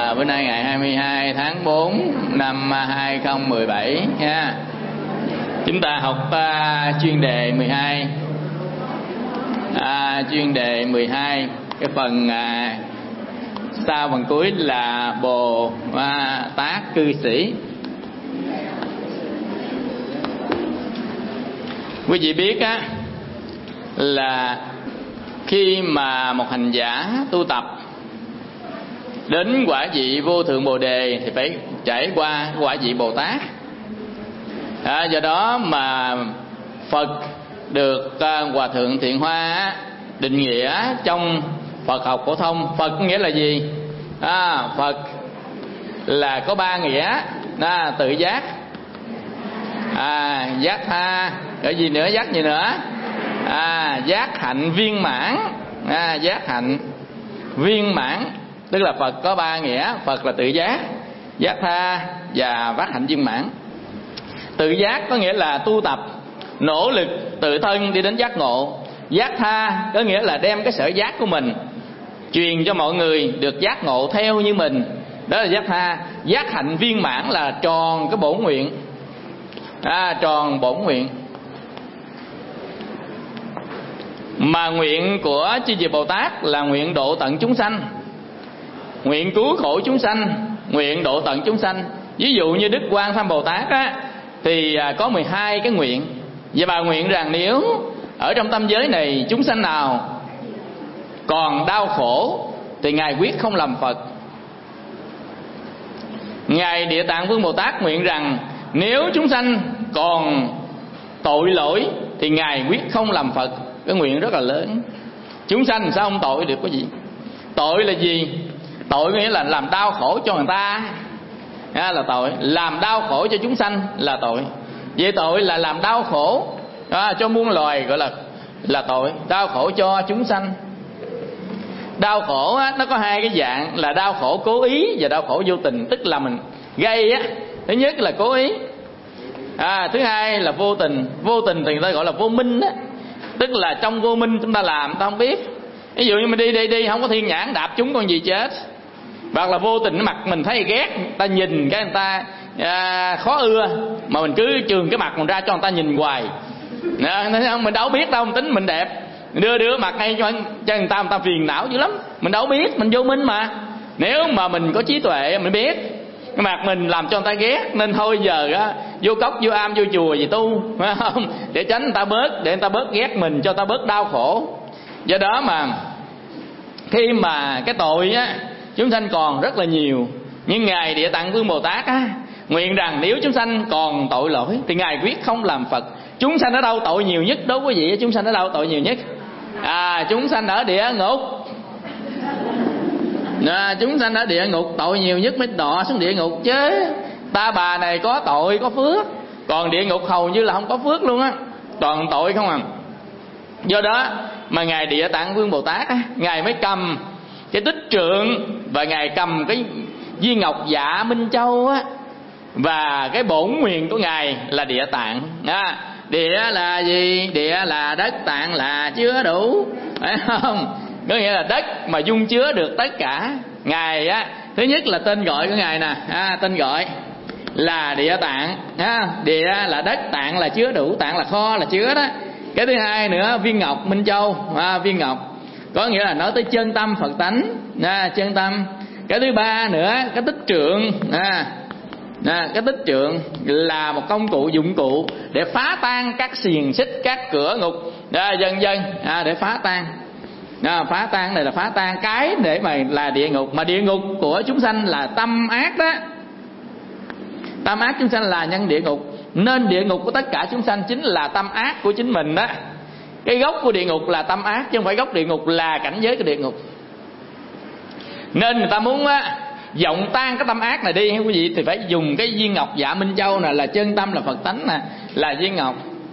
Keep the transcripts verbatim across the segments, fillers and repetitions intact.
À, bữa nay ngày hai mươi hai tháng bốn năm hai không một bảy nha. Chúng ta học uh, chuyên đề mười hai. À, chuyên đề mười hai, cái phần uh, sau phần cuối là Bồ uh, Tát cư sĩ. Quý vị biết á, là khi mà một hành giả tu tập đến quả vị vô thượng Bồ Đề thì phải trải qua quả vị Bồ Tát. À, do đó mà Phật được uh, Hòa Thượng Thiện Hoa định nghĩa trong Phật học phổ thông. Phật nghĩa là gì? À, Phật là có ba nghĩa: à, tự giác, à, giác tha, cái gì nữa, giác gì nữa, à, giác hạnh viên mãn. À, giác hạnh viên mãn tức là Phật có ba nghĩa: Phật là tự giác, giác tha và vác hạnh viên mãn. Tự giác có nghĩa là tu tập nỗ lực tự thân đi đến giác ngộ. Giác tha có nghĩa là đem cái sở giác của mình truyền cho mọi người được giác ngộ theo như mình, đó là giác tha. Giác hạnh viên mãn là tròn cái bổn nguyện, à, tròn bổn nguyện. Mà nguyện của chư vị Bồ Tát là nguyện độ tận chúng sanh, nguyện cứu khổ chúng sanh, nguyện độ tận chúng sanh. Ví dụ như Đức Quan Tham Bồ Tát á, thì có mười hai cái nguyện. Và bà nguyện rằng nếu ở trong tâm giới này chúng sanh nào còn đau khổ thì Ngài quyết không làm Phật. Ngài Địa Tạng Vương Bồ Tát nguyện rằng nếu chúng sanh còn tội lỗi thì Ngài quyết không làm Phật. Cái nguyện rất là lớn. Chúng sanh sao không tội được có gì? Tội là gì? Tội nghĩa là làm đau khổ cho người ta, đó là tội. Làm đau khổ cho chúng sanh là tội. Vậy tội là làm đau khổ đó, cho muôn loài gọi là là tội. Đau khổ cho chúng sanh. Đau khổ á, nó có hai cái dạng là đau khổ cố ý và đau khổ vô tình. Tức là mình gây á, thứ nhất là cố ý, à, thứ hai là vô tình. Vô tình thì người ta gọi là vô minh á, tức là trong vô minh chúng ta làm ta không biết. Ví dụ như mình đi đi đi không có thiên nhãn đạp trúng con gì chết. Hoặc là vô tình mặt mình thấy ghét, ta nhìn cái người ta à, khó ưa, mà mình cứ trường cái mặt mình ra cho người ta nhìn hoài. À, mình đâu biết đâu, mình tính mình đẹp, đưa đưa mặt ngay cho, cho người ta, người ta phiền não dữ lắm. Mình đâu biết, mình vô minh mà. Nếu mà mình có trí tuệ mình biết cái mặt mình làm cho người ta ghét, nên thôi giờ á, vô cốc vô am vô chùa gì tu, phải không? Để tránh người ta bớt, để người ta bớt ghét mình, cho người ta bớt đau khổ. Do đó mà khi mà cái tội á, chúng sanh còn rất là nhiều, nhưng Ngài Địa Tạng Vương Bồ Tát á, nguyện rằng nếu chúng sanh còn tội lỗi thì Ngài quyết không làm Phật. Chúng sanh ở đâu tội nhiều nhất đó quý vị? Chúng sanh ở đâu tội nhiều nhất? À, chúng sanh ở địa ngục. À, chúng sanh ở địa ngục tội nhiều nhất mới đọa xuống địa ngục chứ. Ta bà này có tội có phước, còn địa ngục hầu như là không có phước luôn á, toàn tội không à. Do đó mà Ngài Địa Tạng Vương Bồ Tát á, Ngài mới cầm cái tích trượng và Ngài cầm cái viên ngọc Dạ Minh Châu á, và cái bổn nguyện của Ngài là địa tạng. À, địa là gì? Địa là đất, tạng là chứa đủ, phải không? Có nghĩa là đất mà dung chứa được tất cả. Ngài á, thứ nhất là tên gọi của Ngài nè, à, tên gọi là địa tạng. À, địa là đất, tạng là chứa đủ, tạng là kho, là chứa đó. Cái thứ hai nữa, viên ngọc Minh Châu, à, viên ngọc có nghĩa là nói tới chân tâm Phật tánh, à, chân tâm. Cái thứ ba nữa, cái tích trượng, à, à, cái tích trượng là một công cụ, dụng cụ để phá tan các xiềng xích, các cửa ngục, à, dần dần, à, để phá tan. À, phá tan này là phá tan cái để mà là địa ngục. Mà địa ngục của chúng sanh là tâm ác đó. Tâm ác chúng sanh là nhân địa ngục, nên địa ngục của tất cả chúng sanh chính là tâm ác của chính mình đó. Cái gốc của địa ngục là tâm ác, chứ không phải gốc địa ngục là cảnh giới của địa ngục. Nên người ta muốn á, dọng tan cái tâm ác này đi quý vị, thì phải dùng cái viên ngọc Dạ Minh Châu nè, là chân tâm, là Phật tánh nè, là viên ngọc.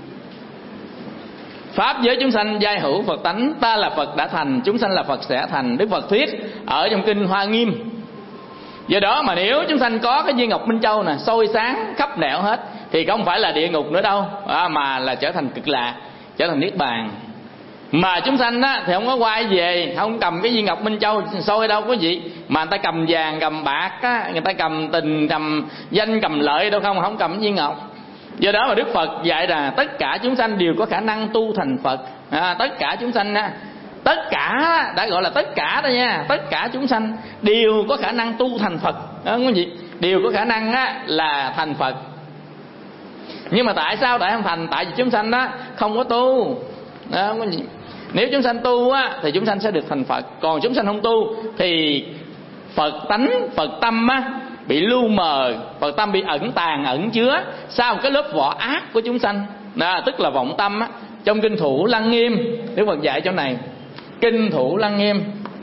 Pháp giới chúng sanh giai hữu Phật tánh, ta là Phật đã thành, chúng sanh là Phật sẽ thành. Đức Phật thuyết ở trong kinh Hoa Nghiêm. Do đó mà nếu chúng sanh có cái viên ngọc Minh Châu nè, soi sáng khắp nẻo hết, thì không phải là địa ngục nữa đâu, à, mà là trở thành cực lạc, trở thành niết bàn. Mà chúng sanh á thì không có quay về, không cầm cái viên ngọc Minh Châu soi đâu quý vị, mà người ta cầm vàng cầm bạc á, người ta cầm tình cầm danh cầm lợi đâu không, không cầm cái viên ngọc. Do đó mà Đức Phật dạy là tất cả chúng sanh đều có khả năng tu thành Phật. À, tất cả chúng sanh á, tất cả đã gọi là tất cả đó nha, tất cả chúng sanh đều có khả năng tu thành Phật. Đó quý vị, đều có khả năng á là thành Phật. Nhưng mà tại sao tại không thành? Tại vì chúng sanh đó không có tu. Đó quý vị. Nếu chúng sanh tu á thì chúng sanh sẽ được thành Phật, còn chúng sanh không tu thì Phật tánh, Phật tâm á bị lu mờ, Phật tâm bị ẩn tàng, ẩn chứa sau một cái lớp vỏ ác của chúng sanh. Đó, tức là vọng tâm á. Trong kinh Thủ Lăng Nghiêm, Đức Phật dạy chỗ này. Kinh Thủ Lăng Nghiêm,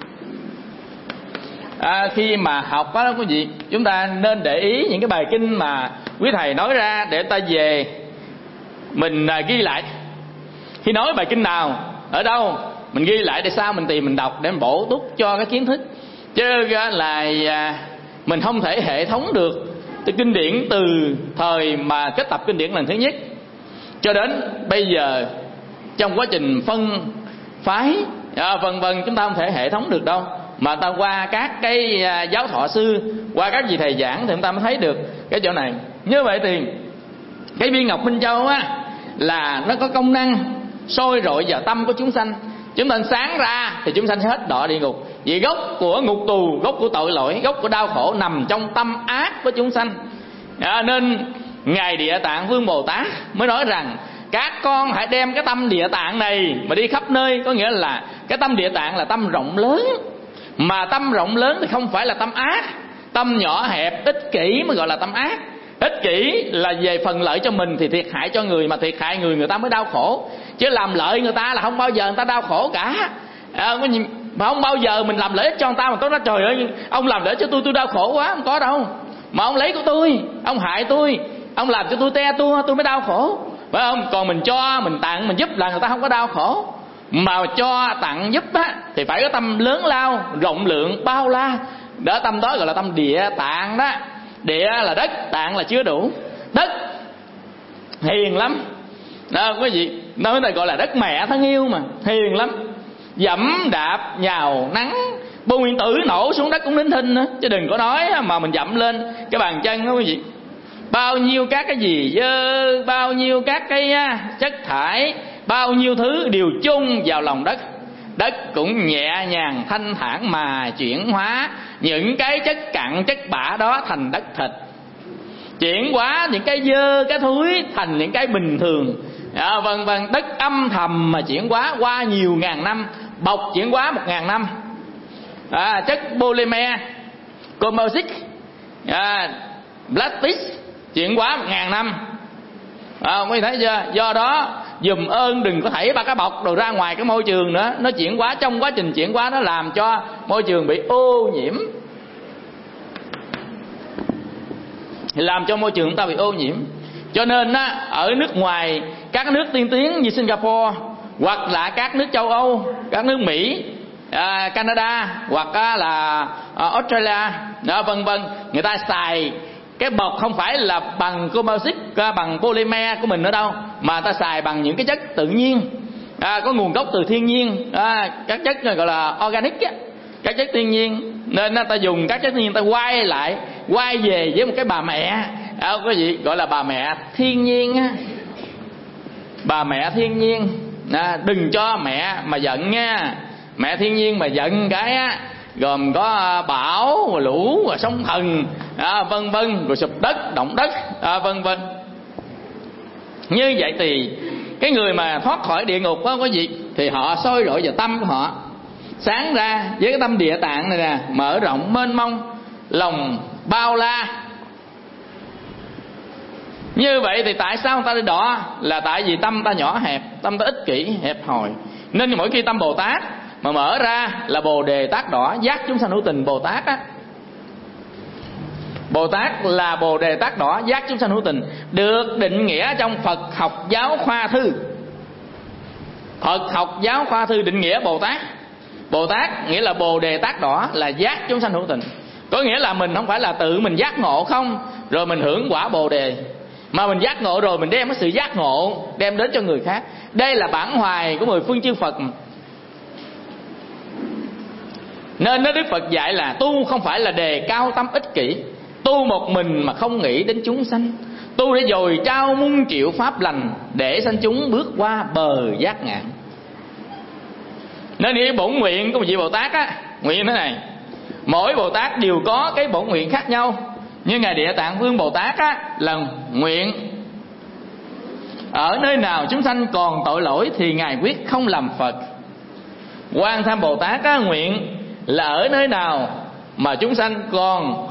à, khi mà học đó quý vị, chúng ta nên để ý những cái bài kinh mà quý thầy nói ra để ta về mình à, ghi lại. Khi nói bài kinh nào ở đâu mình ghi lại để sao mình tìm mình đọc để mình bổ túc cho cái kiến thức. Chứ là à, mình không thể hệ thống được cái kinh điển từ thời mà kết tập kinh điển lần thứ nhất cho đến bây giờ trong quá trình phân phái à, vân vân, chúng ta không thể hệ thống được đâu, mà ta qua các cái à, giáo thọ sư, qua các vị thầy giảng thì chúng ta mới thấy được cái chỗ này. Như vậy thì cái viên ngọc Minh Châu á là nó có công năng soi rọi vào tâm của chúng sanh. Chúng sanh sáng ra thì chúng sanh sẽ hết đọa địa ngục. Vì gốc của ngục tù, gốc của tội lỗi, gốc của đau khổ nằm trong tâm ác của chúng sanh. À, nên Ngài Địa Tạng Vương Bồ Tát mới nói rằng các con hãy đem cái tâm Địa Tạng này mà đi khắp nơi. Có nghĩa là cái tâm Địa Tạng là tâm rộng lớn. Mà tâm rộng lớn thì không phải là tâm ác. Tâm nhỏ hẹp, ích kỷ mới gọi là tâm ác. Ích kỷ là về phần lợi cho mình thì thiệt hại cho người, mà thiệt hại người người ta mới đau khổ. Chứ làm lợi người ta là không bao giờ người ta đau khổ cả. À, mà không bao giờ mình làm lợi ích cho người ta mà tôi nói trời ơi ông làm lợi ích cho tôi tôi đau khổ quá, không có đâu. Mà ông lấy của tôi, ông hại tôi, ông làm cho tôi te tua, tôi mới đau khổ, phải không? Còn mình cho, mình tặng, mình giúp là người ta không có đau khổ. Mà cho tặng giúp á thì phải có tâm lớn lao, rộng lượng, bao la. Đó, tâm đó gọi là tâm Địa Tạng đó. Địa là đất, tạng là chứa đủ. Đất hiền lắm đó quý vị, nói này gọi là đất mẹ thân yêu mà, hiền lắm. Dẫm đạp nhào nắng, bom nguyên tử nổ xuống đất cũng nín thinh nữa, chứ đừng có nói mà mình dậm lên cái bàn chân đó quý vị. Bao nhiêu các cái gì dơ, bao nhiêu các cái chất thải, bao nhiêu thứ đều chung vào lòng đất. Đất cũng nhẹ nhàng thanh thản mà chuyển hóa những cái chất cặn chất bã đó thành đất thịt, chuyển hóa những cái dơ cái thúi thành những cái bình thường. À, vân vân, đất âm thầm mà chuyển hóa qua nhiều ngàn năm, bọc chuyển hóa một ngàn năm. À, chất polymer, composite, à, plastic chuyển hóa một ngàn năm. À, quý vị thấy chưa? Do đó dùm ơn đừng có thảy ba cái bọc đồ ra ngoài cái môi trường nữa. Nó chuyển hóa, trong quá trình chuyển hóa nó làm cho môi trường bị ô nhiễm, làm cho môi trường chúng ta bị ô nhiễm. Cho nên á, ở nước ngoài, các nước tiên tiến như Singapore, hoặc là các nước châu Âu, các nước Mỹ, à, Canada, hoặc là à, Australia, đó, vân vân, người ta xài cái bọc không phải là bằng composite, bằng polymer của mình nữa đâu, mà ta xài bằng những cái chất tự nhiên, à, có nguồn gốc từ thiên nhiên, à, các chất gọi là organic á, các chất thiên nhiên. Nên ta dùng các chất thiên nhiên ta quay lại, quay về với một cái bà mẹ, à, cái gì gọi là bà mẹ thiên nhiên á, bà mẹ thiên nhiên. À, đừng cho mẹ mà giận nha, mẹ thiên nhiên mà giận cái á, gồm có bão, rồi lũ, rồi sóng thần, à, vân vân, rồi sụp đất, động đất, à, vân vân. Như vậy thì cái người mà thoát khỏi địa ngục đó quý vị, thì họ soi rọi vào tâm của họ, sáng ra với cái tâm Địa Tạng này nè, mở rộng mênh mông, lòng bao la. Như vậy thì tại sao người ta đi đọa? Là tại vì tâm ta nhỏ hẹp, tâm ta ích kỷ, hẹp hòi. Nên mỗi khi tâm Bồ Tát mà mở ra là Bồ Đề Tát Đỏ, giác chúng sanh hữu tình Bồ Tát á. Bồ Tát là Bồ Đề Tát Đỏ, giác chúng sanh hữu tình, được định nghĩa trong Phật học giáo khoa thư. Phật học giáo khoa thư định nghĩa Bồ Tát. Bồ Tát nghĩa là Bồ Đề Tát Đỏ, là giác chúng sanh hữu tình. Có nghĩa là mình không phải là tự mình giác ngộ không rồi mình hưởng quả Bồ Đề, mà mình giác ngộ rồi mình đem cái sự giác ngộ đem đến cho người khác. Đây là bản hoài của mười phương chư Phật. Nên Đức Phật dạy là tu không phải là đề cao tâm ích kỷ, tu một mình mà không nghĩ đến chúng sanh, tu để dồi trao muôn triệu pháp lành, để sanh chúng bước qua bờ giác ngạn. Nên cái bổn nguyện của một vị Bồ Tát á, nguyện thế này, mỗi Bồ Tát đều có cái bổn nguyện khác nhau. Như Ngài Địa Tạng Vương Bồ Tát á, là nguyện ở nơi nào chúng sanh còn tội lỗi thì Ngài quyết không làm Phật. Quan Tham Bồ Tát á, nguyện là ở nơi nào mà chúng sanh còn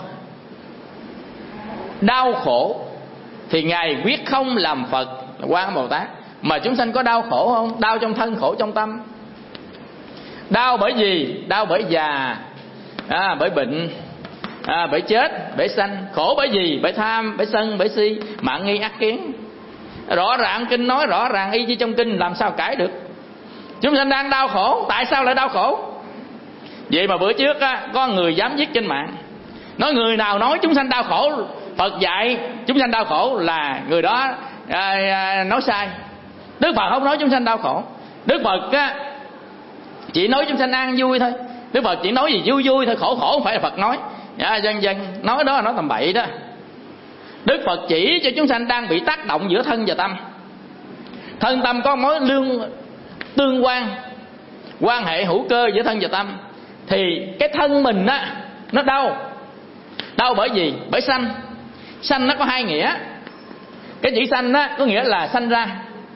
đau khổ thì Ngài quyết không làm Phật. Quan Tham Bồ Tát. Mà chúng sanh có đau khổ không? Đau trong thân, khổ trong tâm. Đau bởi gì? Đau bởi già, à, bởi bệnh, à, bởi chết, bởi sanh. Khổ bởi gì? Bởi tham, bởi sân, bởi si, mạng nghi ác kiến. Rõ ràng kinh nói rõ ràng, y như trong kinh, làm sao cãi được. Chúng sanh đang đau khổ, tại sao lại đau khổ? Vậy mà bữa trước á, có người dám viết trên mạng, nói người nào nói chúng sanh đau khổ, Phật dạy chúng sanh đau khổ là người đó à, à, nói sai. Đức Phật không nói chúng sanh đau khổ. Đức Phật á, chỉ nói chúng sanh an vui thôi. Đức Phật chỉ nói gì vui vui thôi, khổ khổ không phải là Phật nói. À, dân dân nói đó là nói tầm bậy đó. Đức Phật chỉ cho chúng sanh đang bị tác động giữa thân và tâm. Thân tâm có mối lương tương quan, quan hệ hữu cơ giữa thân và tâm. Thì cái thân mình á, nó đau. Đau bởi gì? Bởi sanh. Sanh nó có hai nghĩa. Cái chữ sanh á, có nghĩa là sanh ra.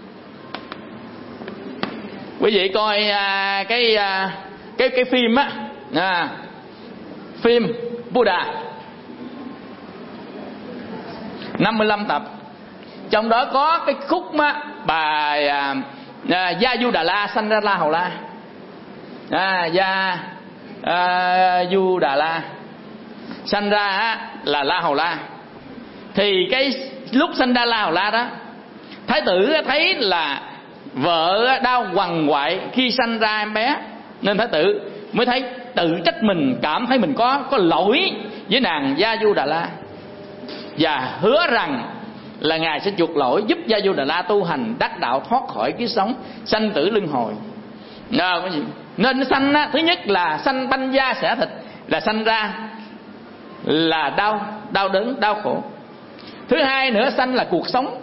Quý vị coi à, cái, à, cái cái phim á, à, phim Buddha năm mươi lăm tập. Trong đó có cái khúc á, bà à, à, Gia Du Đà La sanh ra La Hầu La. à, Gia à, Du Đà La sanh ra á, là La Hầu La. Thì cái lúc sanh ra La Hầu La đó, Thái tử thấy là vợ đau quằn quại khi sanh ra em bé, nên Thái tử mới thấy tự trách mình, cảm thấy mình có có lỗi với nàng Gia Du Đà La, và hứa rằng là Ngài sẽ chuộc lỗi, giúp Gia Du Đà La tu hành đắc đạo, thoát khỏi kiếp sống sanh tử luân hồi. Đó, cái gì? Nên sanh á, thứ nhất là sanh banh da xẻ thịt, là sanh ra là đau, đau đớn, đau khổ. Thứ hai nữa, sanh là cuộc sống.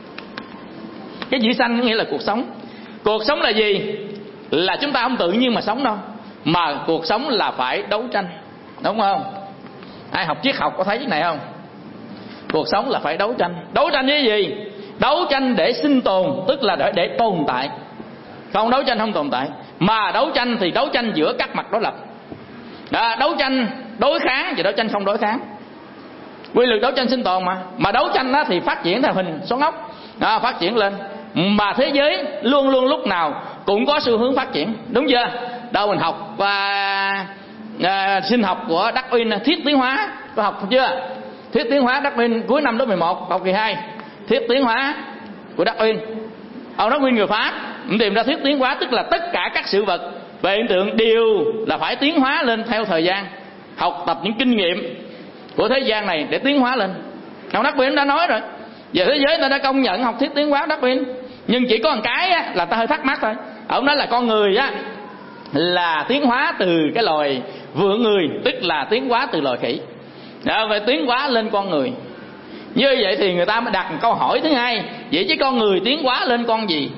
Cái chữ sanh nghĩa là cuộc sống. Cuộc sống là gì? Là chúng ta không tự nhiên mà sống đâu, mà cuộc sống là phải đấu tranh, đúng không? Ai học triết học có thấy cái này không? Cuộc sống là phải đấu tranh. Đấu tranh với gì? Đấu tranh để sinh tồn, tức là để, để tồn tại. Không đấu tranh không tồn tại. Mà đấu tranh thì đấu tranh giữa các mặt đối lập. Đó, đấu tranh đối kháng và đấu tranh không đối kháng. Quy luật đấu tranh sinh tồn mà. Mà đấu tranh đó thì phát triển theo hình xoắn ốc, đó, phát triển lên. Mà thế giới luôn luôn lúc nào cũng có xu hướng phát triển, đúng chưa? Đâu mình học và à, sinh học của Darwin, thiết tiến hóa, có học chưa? Thiết tiến hóa Darwin cuối năm lớp mười một, học kỳ hai. Thiết tiến hóa của Darwin. Ông Darwin người Pháp tìm ra thiết tiến hóa, tức là tất cả các sự vật về hiện tượng đều là phải tiến hóa lên theo thời gian, học tập những kinh nghiệm của thế gian này để tiến hóa lên. Ông Darwin đã nói rồi, về thế giới ta đã công nhận học thuyết tiến hóa Darwin, nhưng chỉ có một cái á, là ta hơi thắc mắc thôi. Ông nói là con người á là tiến hóa từ cái loài vượn người, tức là tiến hóa từ loài khỉ, đó, phải tiến hóa lên con người. Như vậy thì người ta mới đặt câu hỏi thứ hai, vậy chứ con người tiến hóa lên con gì?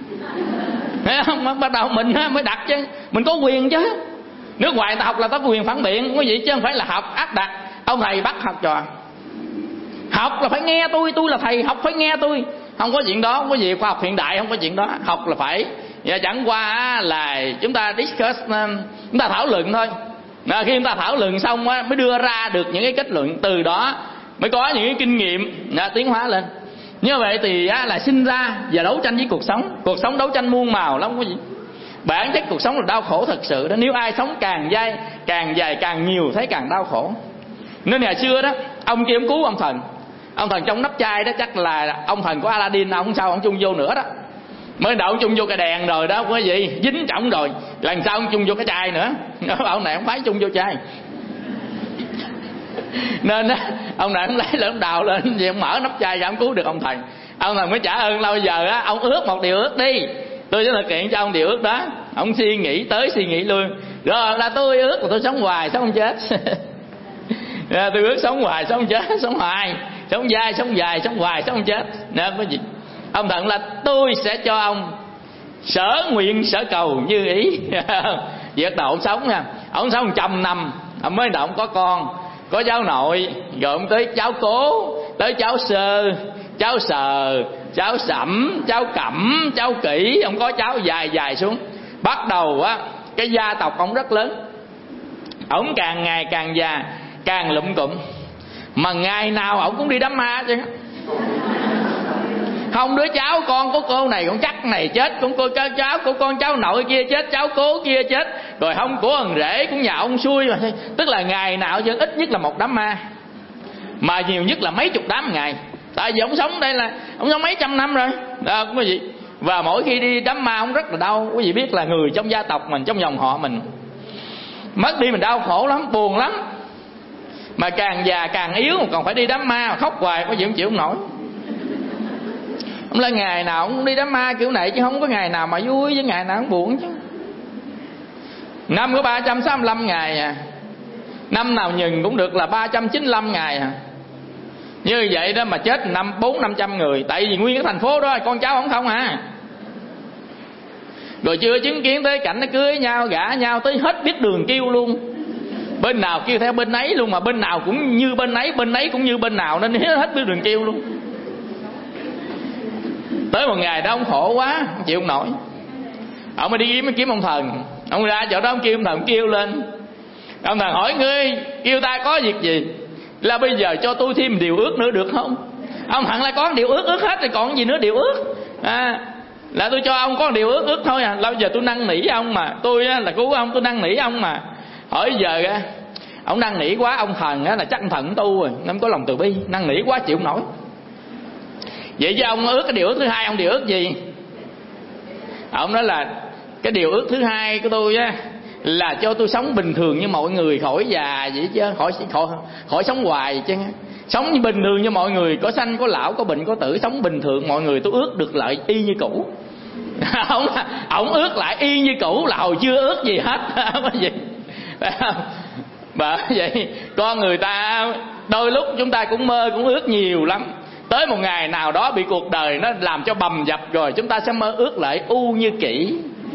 Thấy không? Bắt đầu mình mới đặt chứ, mình có quyền chứ. Nước ngoài ta học là ta có quyền phản biện, có gì chứ không phải là học áp đặt. Ông thầy bắt học trò, học là phải nghe tôi, tôi là thầy, học phải nghe tôi. Không có chuyện đó, không có gì khoa học hiện đại, không có chuyện đó. Học là phải, và chẳng qua là chúng ta discuss, chúng ta thảo luận thôi. Và khi chúng ta thảo luận xong mới đưa ra được những cái kết luận, từ đó mới có những cái kinh nghiệm đã tiến hóa lên. Như vậy thì là sinh ra và đấu tranh với cuộc sống. Cuộc sống đấu tranh muôn màu lắm, không có gì. Bản chất cuộc sống là đau khổ thật sự đó. Nếu ai sống càng dài, càng dài càng nhiều thấy càng đau khổ. Nên ngày xưa đó, ông kia ông cứu ông thần. Ông thần trong nắp chai đó chắc là ông thần của Aladdin, ông sao ông chung vô nữa đó. Mới đầu ông chung vô cái đèn rồi đó, có gì dính trọng rồi, lần sau ông chung vô cái chai nữa. Ông này ông phái chung vô chai. Nên á ông này ông lấy lên ông đào lên vậy, ông mở nắp chai ra ông cứu được ông thần. Ông thần mới trả ơn lâu giờ á, ông ước một điều ước đi, tôi sẽ thực hiện cho ông điều ước đó. Ông suy nghĩ tới suy nghĩ lui, rồi là tôi ước là tôi sống hoài sống không chết. Tôi ước sống hoài sống không chết, sống hoài sống dài sống dài sống hoài sống không chết. Nên có gì ông thần là tôi sẽ cho ông sở nguyện sở cầu như ý. Việc đầu ông sống nha, ông sống một trăm năm ông mới đầu ông có con, có cháu nội, rồi ông tới cháu cố, tới cháu sơ, cháu sờ, cháu sẩm, cháu cẩm, cháu kỹ, ông có cháu dài dài xuống. Bắt đầu á cái gia tộc ông rất lớn, ông càng ngày càng già, càng lụm cụm, mà ngày nào ông cũng đi đám ma chứ. Không đứa cháu con của cô này con chắc này chết, con cô cháu của con cháu nội kia chết, cháu cố kia chết, rồi không của thằng rể cũng nhà ông xui mà. Tức là ngày nào chứ ít nhất là một đám ma, mà nhiều nhất là mấy chục đám ngày. Tại vì ông sống đây là ông sống mấy trăm năm rồi đó, quý vị. Và mỗi khi đi đám ma ông rất là đau. Quý vị biết là người trong gia tộc mình, trong dòng họ mình mất đi mình đau khổ lắm, buồn lắm. Mà càng già càng yếu mà còn phải đi đám ma, khóc hoài có gì không chịu không nổi. Ông là ngày nào cũng đi đám ma kiểu này, chứ không có ngày nào mà vui, với ngày nào cũng buồn chứ. Năm có ba trăm sáu mươi lăm ngày à, năm nào nhừng cũng được là ba trăm chín mươi lăm ngày à. Như vậy đó mà chết năm bốn năm trăm người, tại vì nguyên cái thành phố đó con cháu không không à. Rồi chưa chứng kiến tới cảnh nó cưới nhau gả nhau tới hết biết đường kêu luôn, bên nào kêu theo bên ấy luôn, mà bên nào cũng như bên ấy, bên ấy cũng như bên nào, nên hết biết đường kêu luôn. Tới một ngày đó ông khổ quá không chịu không nổi, ông mới đi kiếm kiếm ông thần. Ông ra chỗ đó ông kêu ông thần kêu lên. Ông thần hỏi ngươi kêu ta có việc gì, là bây giờ cho tôi thêm điều ước nữa được không? Ông thần lại có điều ước ước hết rồi còn gì nữa điều ước à, là tôi cho ông có điều ước ước thôi à. Là bây giờ tôi năn nỉ ông mà, tôi là cứu ông, tôi năn nỉ ông mà. Hỏi giờ á ông năn nỉ quá, ông thần á là chắc ông thần tu rồi, nó có lòng từ bi, năn nỉ quá chịu không nổi. Vậy chứ ông ước cái điều ước thứ hai, ông điều ước gì? Ông nói là cái điều ước thứ hai của tôi á là cho tôi sống bình thường như mọi người, khỏi già vậy chứ, khỏi khỏi khỏi sống hoài chứ. Sống như bình thường như mọi người, có sanh có lão, có bệnh có tử, sống bình thường mọi người, tôi ước được lại y như cũ. ông ông ước lại y như cũ là hồi chưa ước gì hết. Có gì bởi vậy con người ta đôi lúc chúng ta cũng mơ cũng ước nhiều lắm, tới một ngày nào đó bị cuộc đời nó làm cho bầm dập rồi, chúng ta sẽ mơ ước lại u như kỷ.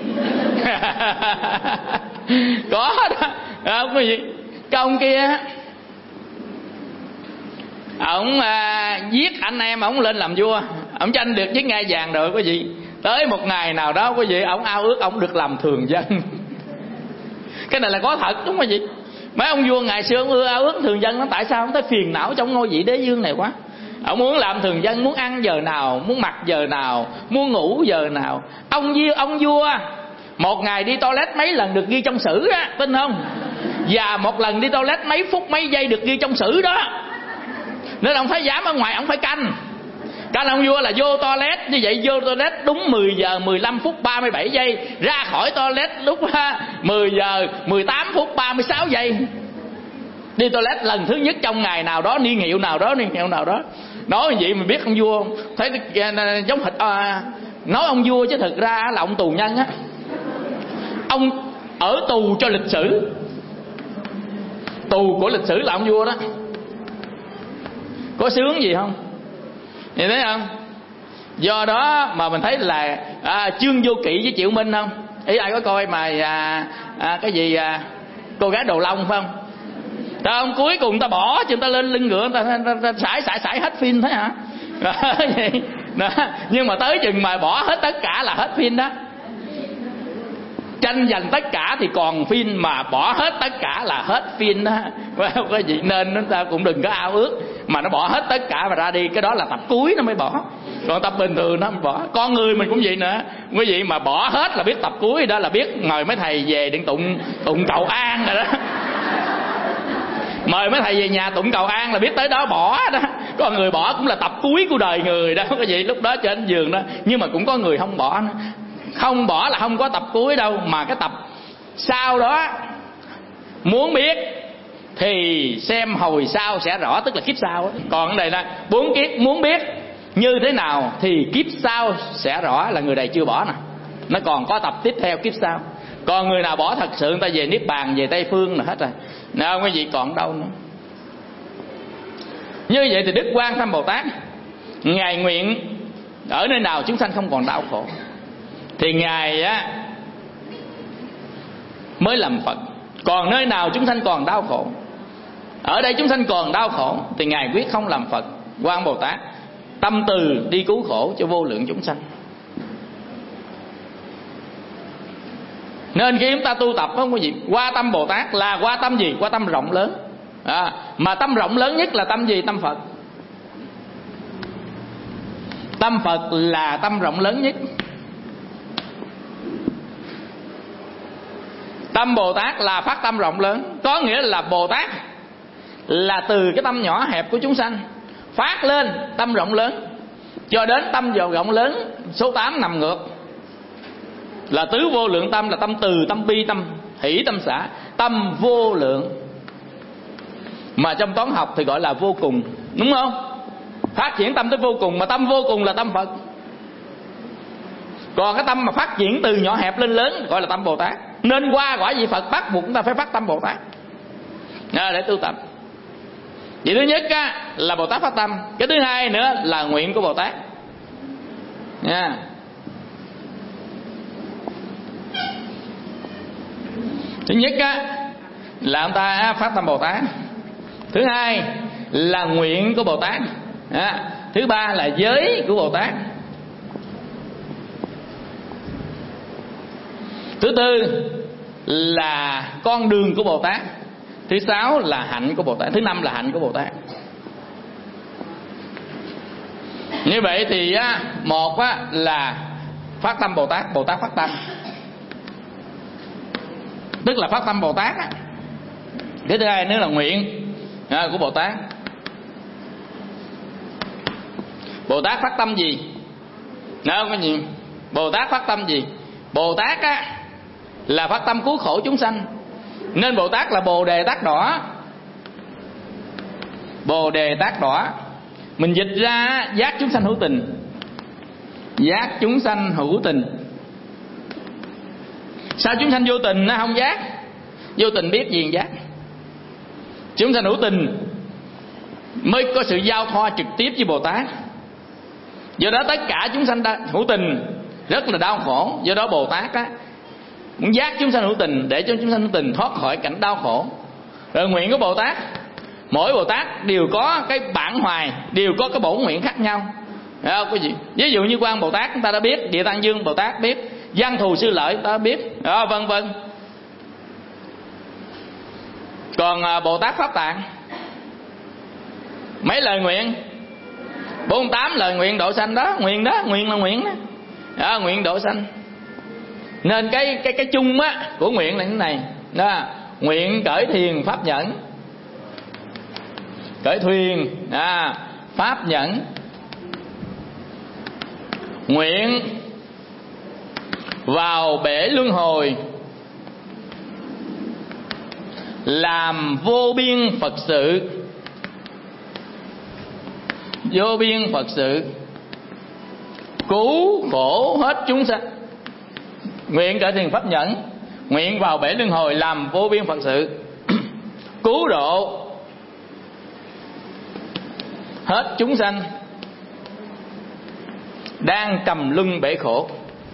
Có đó không có gì. Cái ông kia ổng à, giết anh em ổng lên làm vua, ổng tranh được chiếc ngai vàng rồi có gì. Tới một ngày nào đó có gì ổng ao ước ổng được làm thường dân. Cái này là có thật đúng không gì. Mấy ông vua ngày xưa ông ưa ao ước thường dân lắm. Tại sao ông tới phiền não trong ngôi vị đế vương này quá. Ông muốn làm thường dân, muốn ăn giờ nào, muốn mặc giờ nào, muốn ngủ giờ nào. Ông vua, ông vua một ngày đi toilet mấy lần được ghi trong sử á, tin không? Và một lần đi toilet mấy phút mấy giây được ghi trong sử đó. Nên ông phải dám ở ngoài, ông phải canh. Canh ông vua là vô toilet như vậy, vô toilet đúng mười giờ mười lăm phút ba mươi bảy giây, ra khỏi toilet lúc mười giờ mười tám phút ba mươi sáu giây. Đi toilet lần thứ nhất trong ngày nào đó, niên hiệu nào đó, niên hiệu nào đó. Nói vậy mình biết ông vua không? Thấy giống thịt à, nói ông vua chứ thực ra là ông tù nhân á. Ông ở tù cho lịch sử, tù của lịch sử là ông vua đó. Có sướng gì không? Vậy thấy không? Do đó mà mình thấy là à, Chương Vô Kỵ với Triệu Minh không? Ý ai có coi mà à, à, cái gì à, cô gái Đồ Long phải không? Đó, ông cuối cùng ta bỏ cho người ta lên lưng ngựa, ta, ta, ta, ta sải sải sải hết phim thế hả? Vậy đó. Nhưng mà tới chừng mà bỏ hết tất cả là hết phim đó. Tranh giành tất cả thì còn phim, mà bỏ hết tất cả là hết phim đó. Có gì nên chúng ta cũng đừng có ao ước mà nó bỏ hết tất cả và ra đi, cái đó là tập cuối nó mới bỏ. Còn tập bình thường nó không bỏ. Con người mình cũng vậy nữa. Quý vị mà bỏ hết là biết tập cuối đó, là biết mời mấy thầy về điện tụng tụng cầu an rồi đó. Mời mấy thầy về nhà tụng cầu an là biết tới đó bỏ đó. Có người bỏ cũng là tập cuối của đời người đó. Cái gì lúc đó trên giường đó. Nhưng mà cũng có người không bỏ nữa. Không bỏ là không có tập cuối đâu, mà cái tập sau đó muốn biết thì xem hồi sau sẽ rõ, tức là kiếp sau. Còn cái này là bốn kiếp muốn biết như thế nào thì kiếp sau sẽ rõ, là người này chưa bỏ nè, nó còn có tập tiếp theo kiếp sau. Còn người nào bỏ thật sự, người ta về Niết Bàn, về Tây Phương là hết rồi, nào quý vị còn đâu nữa. Như vậy thì Đức Quan Tâm Bồ Tát Ngài nguyện ở nơi nào chúng sanh không còn đau khổ thì Ngài á mới làm Phật. Còn nơi nào chúng sanh còn đau khổ, ở đây chúng sanh còn đau khổ thì Ngài quyết không làm Phật. Quan Bồ Tát tâm từ đi cứu khổ cho vô lượng chúng sanh. Nên khi chúng ta tu tập không có gì, Hoa Tâm Bồ Tát là hoa tâm gì? Hoa tâm rộng lớn. À, mà tâm rộng lớn nhất là tâm gì? Tâm Phật. Tâm Phật là tâm rộng lớn nhất. Tâm Bồ Tát là phát tâm rộng lớn, có nghĩa là Bồ Tát là từ cái tâm nhỏ hẹp của chúng sanh phát lên tâm rộng lớn, cho đến tâm rộng lớn số tám nằm ngược là tứ vô lượng tâm, là tâm từ, tâm bi, tâm hỷ, tâm xả, tâm vô lượng, mà trong toán học thì gọi là vô cùng, đúng không? Phát triển tâm tới vô cùng, mà tâm vô cùng là tâm Phật. Còn cái tâm mà phát triển từ nhỏ hẹp lên lớn gọi là tâm Bồ Tát. Nên qua quả vị Phật bắt buộc chúng ta phải phát tâm Bồ Tát à, để tu tập. Vậy thứ nhất á, là Bồ Tát phát tâm. Cái thứ hai nữa là nguyện của Bồ Tát nha. Thứ nhất á, là ông ta phát tâm Bồ Tát. Thứ hai là nguyện của Bồ Tát à. Thứ ba là giới của Bồ Tát. Thứ tư là con đường của Bồ Tát. Thứ sáu là hạnh của Bồ Tát. Thứ năm là hạnh của Bồ Tát. Như vậy thì á, một á, là phát tâm Bồ Tát. Bồ Tát phát tâm, tức là phát tâm Bồ Tát á. Cái thứ hai nữa là nguyện à, của Bồ Tát. Bồ Tát phát tâm gì? Nói không có gì. Bồ Tát phát tâm gì? Bồ Tát á là phát tâm cứu khổ chúng sanh. Nên Bồ Tát là Bồ Đề Tát Đỏ. Bồ Đề Tát Đỏ mình dịch ra giác chúng sanh hữu tình. Giác chúng sanh hữu tình. Sao chúng sanh vô tình nó không giác? Vô tình biết gì giác? Chúng sanh hữu tình mới có sự giao thoa trực tiếp với Bồ Tát. Do đó tất cả chúng sanh hữu tình rất là đau khổ. Do đó Bồ Tát á muốn giác chúng sanh hữu tình để cho chúng sanh hữu tình thoát khỏi cảnh đau khổ. Rồi nguyện của Bồ Tát, mỗi Bồ Tát đều có cái bản hoài, đều có cái bổn nguyện khác nhau. Thấy không quý vị? Ví dụ như Quan Bồ Tát chúng ta đã biết, Địa Tạng Dương Bồ Tát biết, Văn Thù Sư Lợi ta biết, đó, vân vân. Còn Bồ Tát Pháp Tạng mấy lời nguyện? bốn mươi tám lời nguyện độ sanh đó, nguyện đó, nguyện là nguyện đó. Đó, nguyện độ sanh. Nên cái cái cái chung á của nguyện là như thế này. Đó, nguyện cởi thiền pháp nhẫn. Cởi thuyền à, pháp nhẫn. Nguyện vào bể luân hồi, làm vô biên Phật sự. Vô biên Phật sự, cứu khổ hết chúng sanh. Nguyện cởi thiền pháp nhẫn, nguyện vào bể luân hồi, làm vô biên Phật sự, cứu độ hết chúng sanh đang trầm luân bể khổ.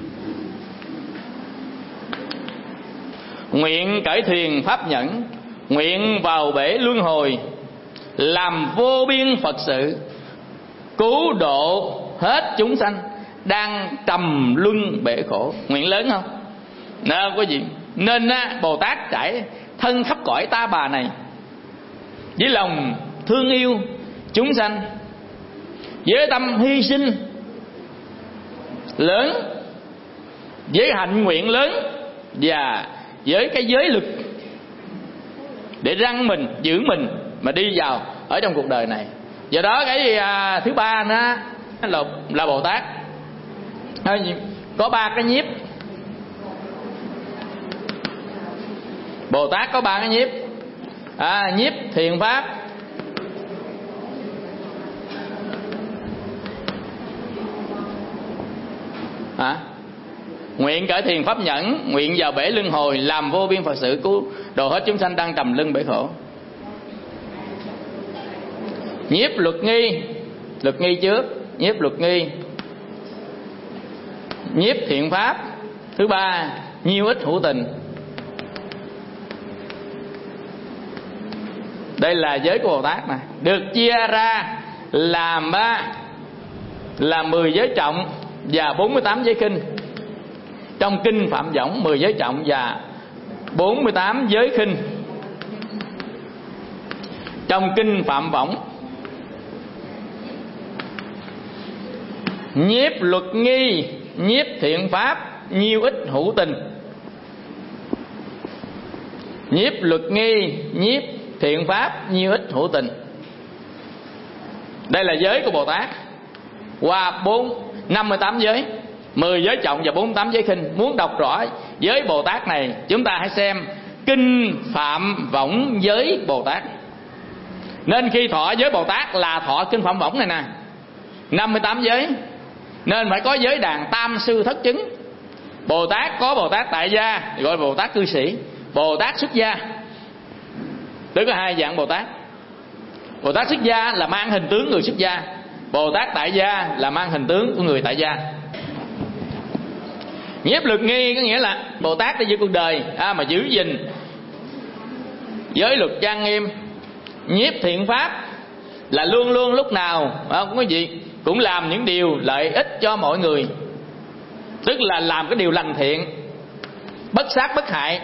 Nguyện cởi thuyền pháp nhẫn, nguyện vào bể luân hồi, làm vô biên Phật sự, cứu độ hết chúng sanh đang trầm luân bể khổ. Nguyện lớn không? Đó, có gì? Nên á, Bồ Tát trải thân khắp cõi ta bà này với lòng thương yêu chúng sanh, với tâm hy sinh lớn, với hạnh nguyện lớn, và với cái giới lực để răng mình, giữ mình mà đi vào ở trong cuộc đời này. Do đó cái à, thứ ba nó là, là Bồ Tát có ba cái nhiếp. Bồ Tát có ba cái nhiếp à, nhiếp thiện pháp. À, nguyện cởi thiền pháp nhẫn, nguyện vào bể luân hồi, làm vô biên Phật sự, cứu độ hết chúng sanh đang trầm lưng bể khổ. Nhiếp luật nghi, luật nghi trước, nhiếp luật nghi. Nhiếp thiện pháp. Thứ ba, nhiêu ích hữu tình. Đây là giới của Bồ Tát nè, được chia ra làm là mười giới trọng và bốn mươi tám giới kinh. Trong kinh Phạm Võng mười giới trọng và bốn mươi tám giới khinh. Trong kinh Phạm Võng, nhiếp luật nghi, nhiếp thiện pháp, nhiêu ích hữu tình. Nhiếp luật nghi, nhiếp thiện pháp, nhiêu ích hữu tình. Đây là giới của Bồ Tát qua bốn năm mươi tám giới, mười giới trọng và bốn mươi tám giới khinh. Muốn đọc rõ giới Bồ Tát này, chúng ta hãy xem kinh Phạm Võng giới Bồ Tát. Nên khi thọ giới Bồ Tát là thọ kinh Phạm Võng này nè, năm mươi tám giới. Nên phải có giới đàn tam sư thất chứng. Bồ Tát có Bồ Tát tại gia gọi là Bồ Tát cư sĩ, Bồ Tát xuất gia. Tức là hai dạng Bồ Tát. Bồ Tát xuất gia là mang hình tướng người xuất gia, Bồ Tát tại gia là mang hình tướng của người tại gia. Nhiếp luật nghi có nghĩa là Bồ Tát đi giữa cuộc đời à, mà giữ gìn giới luật trang nghiêm. Nhiếp thiện pháp là luôn luôn lúc nào không có gì cũng làm những điều lợi ích cho mọi người, tức là làm cái điều lành thiện, bất sát bất hại.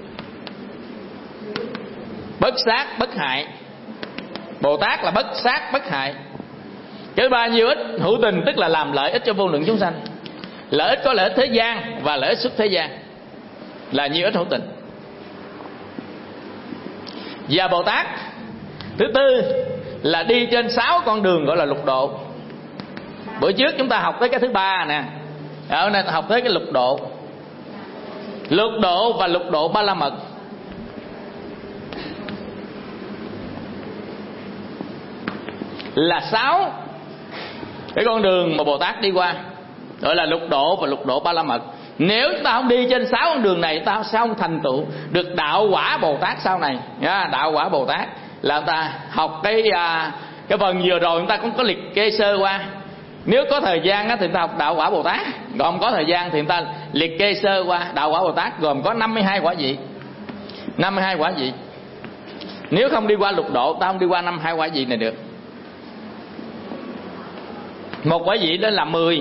Bất sát bất hại, Bồ Tát là bất sát bất hại. Cái ba nhiêu ích hữu tình tức là làm lợi ích cho vô lượng chúng sanh. Lợi ích có lợi ích thế gian và lợi ích xuất thế gian là nhiêu ích hữu tình. Và Bồ Tát thứ tư là đi trên sáu con đường gọi là lục độ. Bữa trước chúng ta học tới cái thứ ba nè, ở đây học tới cái lục độ. Lục độ và lục độ ba la mật là sáu cái con đường mà Bồ Tát đi qua, gọi là lục độ và lục độ ba la mật. Nếu chúng ta không đi trên sáu con đường này, ta sao không thành tựu được đạo quả Bồ Tát sau này. Đạo quả Bồ Tát là chúng ta học cái cái phần vừa rồi chúng ta cũng có liệt kê sơ qua. Nếu có thời gian thì chúng ta học đạo quả Bồ Tát, còn không có thời gian thì chúng ta liệt kê sơ qua. Đạo quả Bồ Tát gồm có năm mươi hai quả vị, năm mươi hai quả vị. Nếu không đi qua lục độ, ta không đi qua năm mươi hai quả vị này được. Một quả vị đó là mười.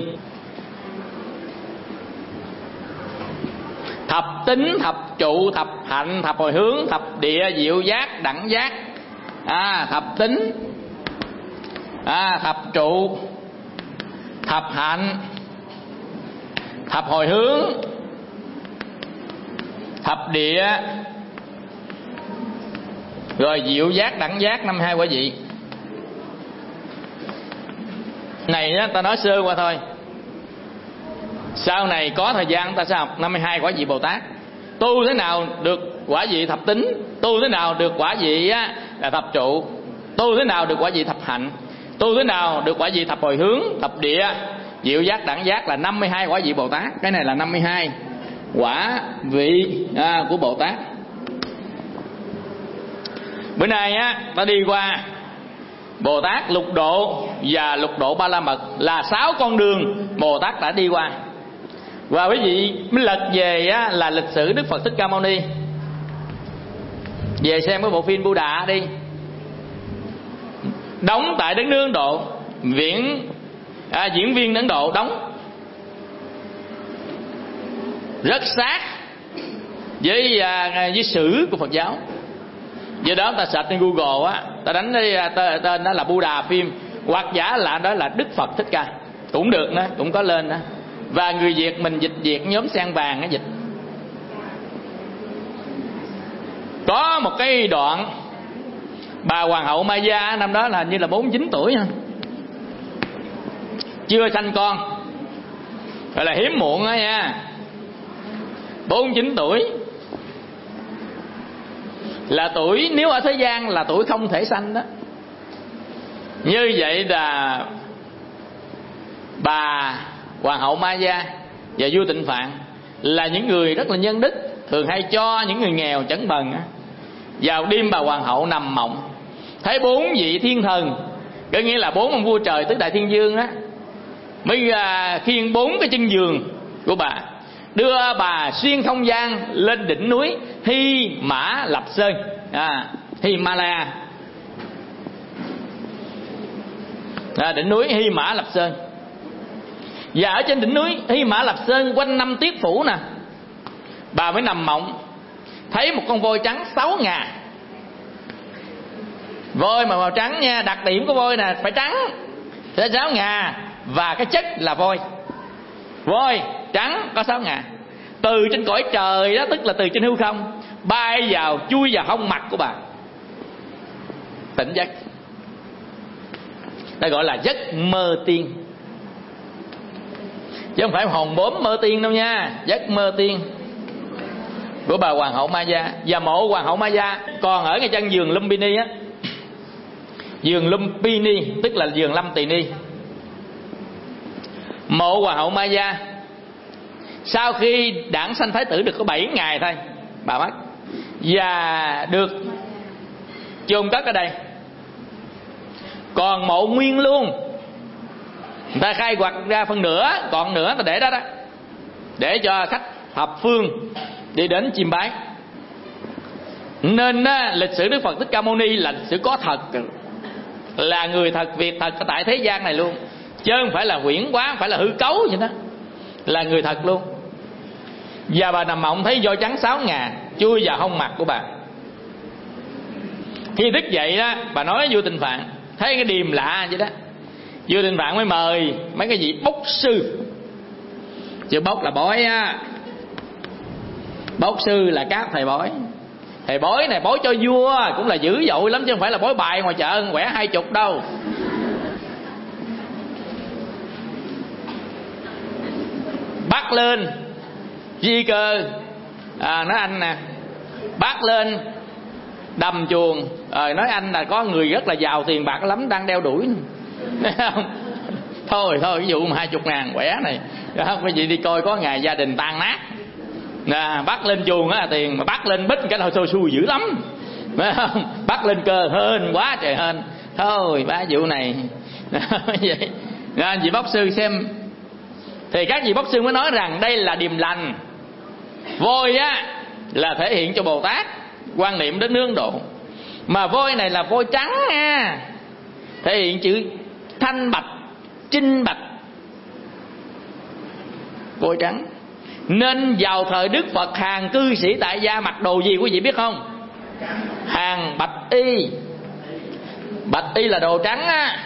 Thập tính, thập trụ, thập hạnh, thập hồi hướng, thập địa, diệu giác, đẳng giác. À, thập tính, à, thập trụ, thập hạnh, thập hồi hướng, thập địa, rồi diệu giác, đẳng giác, năm mươi hai quả vị. Này á, ta nói sơ qua thôi. Sau này có thời gian ta sẽ học năm mươi hai quả vị Bồ Tát. Tu thế nào được quả vị thập tính, tu thế nào được quả vị á, là thập trụ, tu thế nào được quả vị thập hạnh, tu thế nào được quả vị thập hồi hướng, thập địa, diệu giác, đẳng giác là năm mươi hai quả vị Bồ Tát. Cái này là năm mươi hai quả vị à, của Bồ Tát. Bữa nay á, ta đi qua Bồ Tát lục độ và lục độ ba la mật là sáu con đường Bồ Tát đã đi qua. Và quý vị mới lật về á, là lịch sử Đức Phật Thích Ca Mâu Ni. Về xem cái bộ phim Bồ Đà đi, đóng tại đất nước Ấn Độ, diễn à, diễn viên Ấn Độ đóng rất sát với à, với sử của Phật giáo. Do đó ta search trên Google á, ta đánh cái tên đó là Bồ Đà phim, hoặc giả là đó là Đức Phật Thích Ca cũng được đó, cũng có lên đó. Và người Việt mình dịch Việt nhóm Sen Vàng á dịch. Có một cái đoạn bà hoàng hậu Maya năm đó là hình như là bốn mươi chín tuổi ha, chưa sanh con, gọi là hiếm muộn á nha, bốn mươi chín tuổi. là tuổi, nếu ở thế gian là tuổi không thể sanh đó. Như vậy là bà Hoàng hậu Maya và vua Tịnh Phạn là những người rất là nhân đức, thường hay cho những người nghèo chẩn bần. Vào đêm bà Hoàng hậu nằm mộng, thấy bốn vị thiên thần, có nghĩa là bốn ông vua trời tứ đại thiên vương á, mới khiêng bốn cái chân giường của bà, đưa bà xuyên không gian lên đỉnh núi Hy Mã Lập Sơn, à, Himalaya, à, đỉnh núi Hy Mã Lập Sơn. Và ở trên đỉnh núi Hy Mã Lập Sơn quanh năm tuyết phủ nè, bà mới nằm mộng thấy một con voi trắng sáu ngà. Voi mà màu trắng nha, đặc điểm của voi nè phải trắng, phải sáu ngà, và cái chất là voi. Voi trắng có sáu ngà, từ trên cõi trời đó, tức là từ trên hư không bay vào, chui vào hông mặt của bà, tỉnh giấc. Đây gọi là giấc mơ tiên, chứ không phải hồn bốm mơ tiên đâu nha. Giấc mơ tiên của bà Hoàng hậu Maya. Và mộ Hoàng hậu Maya còn ở ngay chân giường Lumpini á, giường Lumpini tức là giường Lâm Tỳ Ni. Mộ Hoàng hậu Maya sau khi đản sanh thái tử được có bảy ngày thôi bà mất, và được chôn cất ở đây. Còn mộ nguyên luôn, người ta khai quật ra phân nửa, còn nửa ta để đó đó, để cho khách thập phương đi đến chiêm bái. Nên á, lịch sử Đức Phật Thích Ca Mâu Ni là lịch sử có thật, là người thật, việc thật tại thế gian này luôn, chứ không phải là huyễn quá, không phải là hư cấu vậy đó, là người thật luôn. Và bà nằm mộng thấy voi trắng sáu ngà chui vào hông mặt của bà. Khi thức dậy đó, bà nói với vua Tịnh Phạn thấy cái điềm lạ vậy đó. Vua Tịnh Phạn mới mời mấy cái vị bốc sư. Chữ bốc là bói á, bốc sư là các thầy bói. Thầy bói này bói cho vua cũng là dữ dội lắm, chứ không phải là bói bài ngoài chợ quẻ hai chục đâu. Bắt lên di cơ, à, nói anh nè, bắt lên đầm chuồng, rồi nói anh là có người rất là giàu tiền bạc lắm đang đeo đuổi. Không? Thôi thôi ví dụ mà hai chục ngàn quẻ này, không có gì đi coi có ngày gia đình tan nát. Nè, bắt lên chuồng á là tiền, mà bắt lên bích cái đầu xôi xui dữ lắm. Phải không? Bắt lên cơ hên quá trời hên. Thôi ba vụ này vậy. Nên vị bốc sư xem, thì các vị bốc sư mới nói rằng đây là điềm lành. Voi á là thể hiện cho Bồ Tát quan niệm đến Ấn Độ, mà voi này là voi trắng nha, thể hiện chữ thanh bạch, trinh bạch, voi trắng. Nên vào thời Đức Phật, hàng cư sĩ tại gia mặc đồ gì quý vị biết không? Hàng bạch y. Bạch y là đồ trắng á.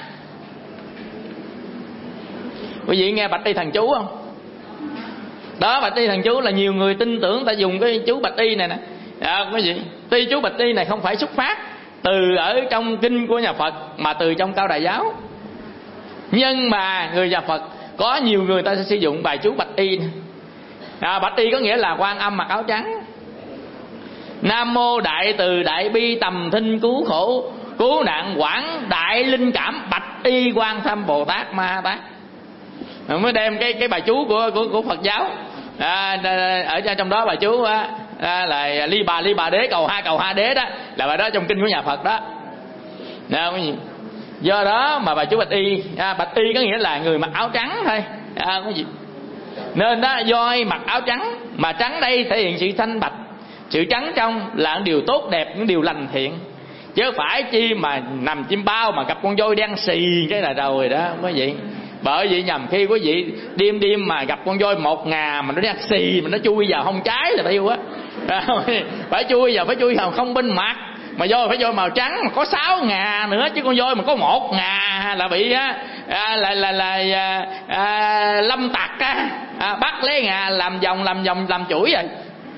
Quý vị nghe bạch y thần chú không? Đó, bạch y thần chú là nhiều người tin tưởng ta dùng cái chú bạch y này nè. À, quý vị, tuy chú bạch y này không phải xuất phát từ ở trong kinh của nhà Phật, mà từ trong Cao Đài giáo. Nhưng mà người nhà Phật có nhiều người ta sẽ sử dụng bài chú bạch y. À, bạch y có nghĩa là Quan Âm mặc áo trắng. Nam mô đại từ đại bi tầm thinh cứu khổ cứu nạn quảng đại linh cảm bạch y Quan Tham Bồ Tát Ma Tát. Mới đem cái cái bài chú của của, của Phật giáo, à, ở trong đó bài chú á, à, là ly bà ly bà đế cầu ha cầu ha đế, đó là bài đó trong kinh của nhà Phật đó. Đó, do đó mà bài chú bạch y, à, bạch y có nghĩa là người mặc áo trắng thôi, à, có gì. Nên đó, voi mặc áo trắng, mà trắng đây thể hiện sự thanh bạch, sự trắng trong là điều tốt đẹp, những điều lành thiện, chứ không phải chi mà nằm chim bao mà gặp con voi đen xì cái là rồi đó, có gì. Bởi vậy nhầm khi quý vị đêm đêm mà gặp con voi một ngà mà nó đen xì mà nó chui vào hông trái là phải yêu á, phải chui vào, phải chui vào không bên mặt. Mà voi phải voi màu trắng mà có sáu ngà nữa, chứ con voi mà có một ngà là bị á, à, là là là à, à, lâm tặc á, à, bắt lấy ngà làm vòng làm vòng làm chuỗi rồi.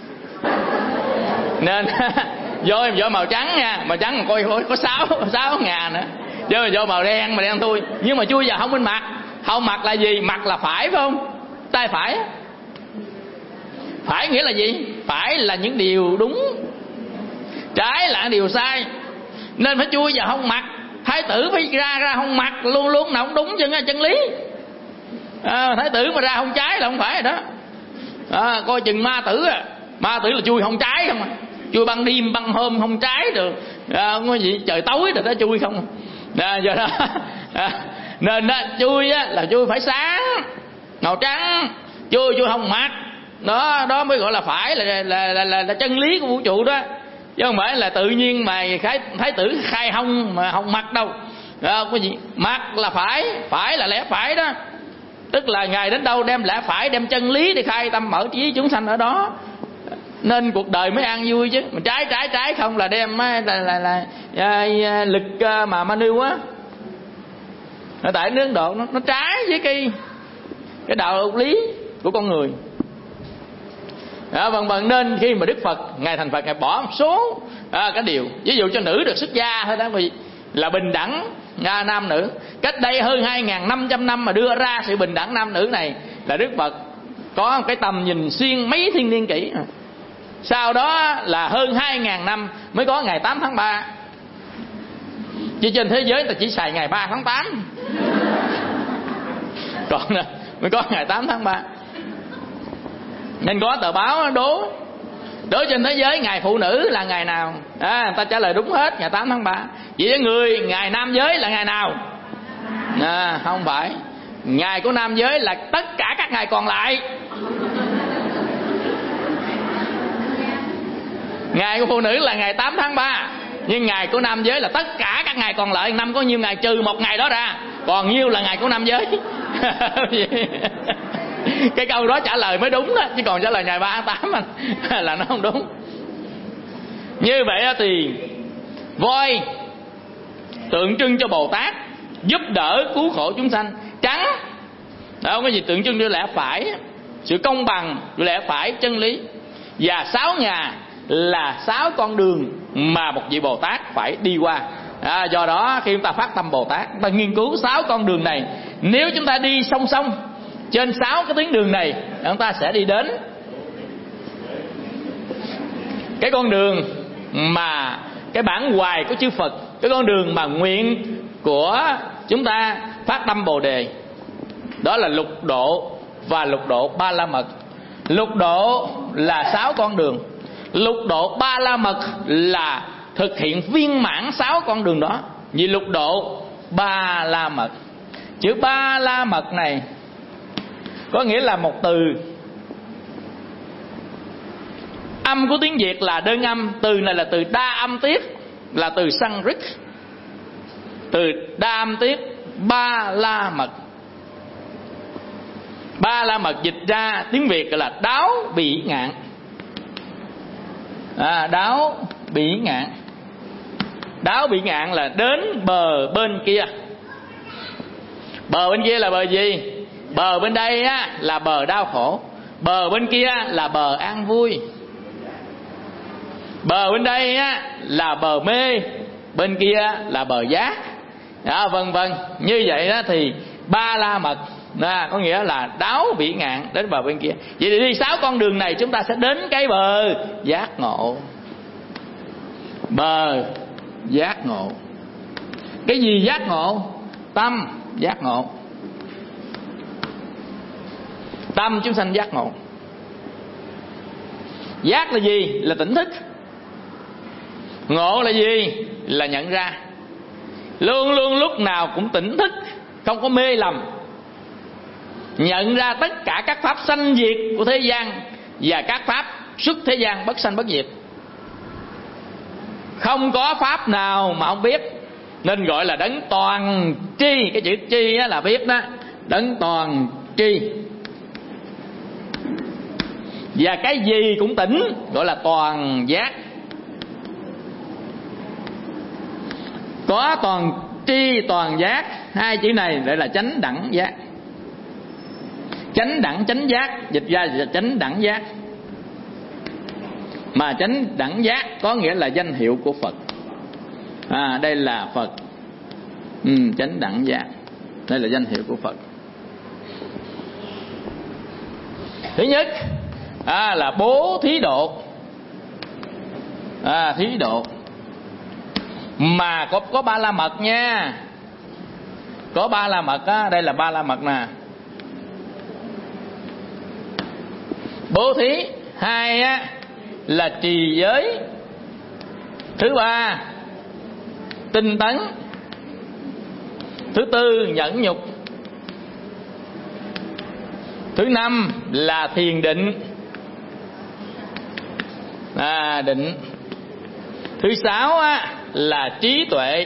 Nên voi voi màu trắng nha, màu trắng mà coi có sáu sáu ngà nữa, chứ mà voi màu đen mà đen thôi. Nhưng mà chui vào không bên mặt. Không mặt là gì? Mặt là phải, phải không? Tay phải. Phải nghĩa là gì? Phải là những điều đúng. trái là điều sai, nên phải chui vào hông mặt. Thái tử phải ra ra hông mặt, luôn luôn nào cũng đúng chân chân lý. À, thái tử mà ra hông trái là không phải rồi đó. À, coi chừng ma tử à, ma tử là chui hông trái không à, chui ban đêm ban hôm hông trái được. À, không có gì trời tối rồi đó chui không. À, giờ đó à, nên đó, chui á, là chui phải sáng màu trắng, chui chui hông mặt đó, đó mới gọi là phải là là, là, là, là, là chân lý của vũ trụ đó, chứ không phải là tự nhiên mà thái, thái tử khai hông mà hông mặt đâu. À, có gì mặt là phải, phải là lẽ phải đó, tức là ngài đến đâu đem lẽ phải, đem chân lý để khai tâm mở trí chúng sanh ở đó, nên cuộc đời mới an vui chứ. Mà trái trái trái không là đem là là, là, là, là lực mà Manu á, tại nước Ấn Độ nó, nó trái với cái cái đạo lý của con người. Đó, vân vân. Nên khi mà Đức Phật ngài thành Phật, ngài bỏ một số à, cái điều, ví dụ cho nữ được xuất gia thôi đó, vì là bình đẳng à, nam nữ. Cách đây hơn hai nghìn năm trăm năm mà đưa ra sự bình đẳng nam nữ này là Đức Phật có một cái tầm nhìn xuyên mấy thiên niên kỷ. Sau đó là hơn hai nghìn năm mới có ngày tám tháng ba. Chứ trên thế giới ta chỉ xài ngày ba tháng tám. Còn mới có ngày tám tháng ba. Nên có tờ báo đố Đố trên thế giới ngày phụ nữ là ngày nào à, người ta trả lời đúng hết, ngày tám tháng ba. Vậy với người ngày nam giới là ngày nào à, không phải. Ngày của nam giới là tất cả các ngày còn lại. Ngày của phụ nữ là ngày tám tháng ba, nhưng ngày của nam giới là tất cả các ngày còn lại. Năm có nhiêu ngày trừ một ngày đó ra, còn nhiêu là ngày của nam giới. Cái câu đó trả lời mới đúng đó, chứ còn trả lời ngày ba tháng tám anh là nó không đúng. Như vậy thì voi tượng trưng cho Bồ Tát, giúp đỡ cứu khổ chúng sanh. Trắng đó không có gì, tượng trưng cho lẽ phải, sự công bằng, lẽ phải, chân lý. Và sáu ngà là sáu con đường mà một vị Bồ Tát phải đi qua. À, do đó khi chúng ta phát tâm Bồ Tát, chúng ta nghiên cứu sáu con đường này. Nếu chúng ta đi song song trên sáu cái tuyến đường này, chúng ta sẽ đi đến cái con đường mà cái bản hoài của chư Phật, cái con đường mà nguyện của chúng ta phát tâm Bồ Đề. Đó là lục độ và lục độ ba la mật. Lục độ là sáu con đường, lục độ ba la mật là thực hiện viên mãn sáu con đường đó. Vì lục độ ba la mật, chữ ba la mật này có nghĩa là một từ. Âm của tiếng Việt là đơn âm. Từ này là từ đa âm tiết, là từ Sanskrit. Từ đa âm tiết, ba la mật. Ba la mật dịch ra tiếng Việt là đáo bỉ ngạn. À, đáo bỉ ngạn. Đáo bỉ ngạn là đến bờ bên kia. Bờ bên kia là bờ gì? Bờ bên đây á, là bờ đau khổ, bờ bên kia là bờ an vui. Bờ bên đây á, là bờ mê, bên kia là bờ giác. Đó, vân vân. Như vậy đó thì ba la mật à, có nghĩa là đáo bỉ ngạn đến bờ bên kia. Vậy thì đi sáu con đường này chúng ta sẽ đến cái bờ giác ngộ. Bờ giác ngộ. Cái gì giác ngộ? Tâm giác ngộ. Tâm chúng sanh giác ngộ. Giác là gì? Là tỉnh thức. Ngộ là gì? Là nhận ra. Luôn luôn lúc nào cũng tỉnh thức, không có mê lầm, nhận ra tất cả các pháp sanh diệt của thế gian và các pháp xuất thế gian bất sanh bất diệt. Không có pháp nào mà không biết, nên gọi là đấng toàn tri. Cái chữ tri là biết đó, đấng toàn tri. Và cái gì cũng tỉnh, gọi là toàn giác. Có toàn tri toàn giác, hai chữ này gọi là chánh đẳng giác. Chánh đẳng chánh giác dịch ra là chánh đẳng giác. Mà chánh đẳng giác có nghĩa là danh hiệu của Phật. À, đây là Phật. Ừ, chánh đẳng giác, đây là danh hiệu của Phật. Thứ nhất à, là bố thí độ. à, thí độ. Mà có có ba la mật nha, có ba la mật á, đây là ba la mật nè. Bố thí, hai á là trì giới, thứ ba tinh tấn, thứ tư nhẫn nhục, thứ năm là thiền định, à, định, thứ sáu á là trí tuệ.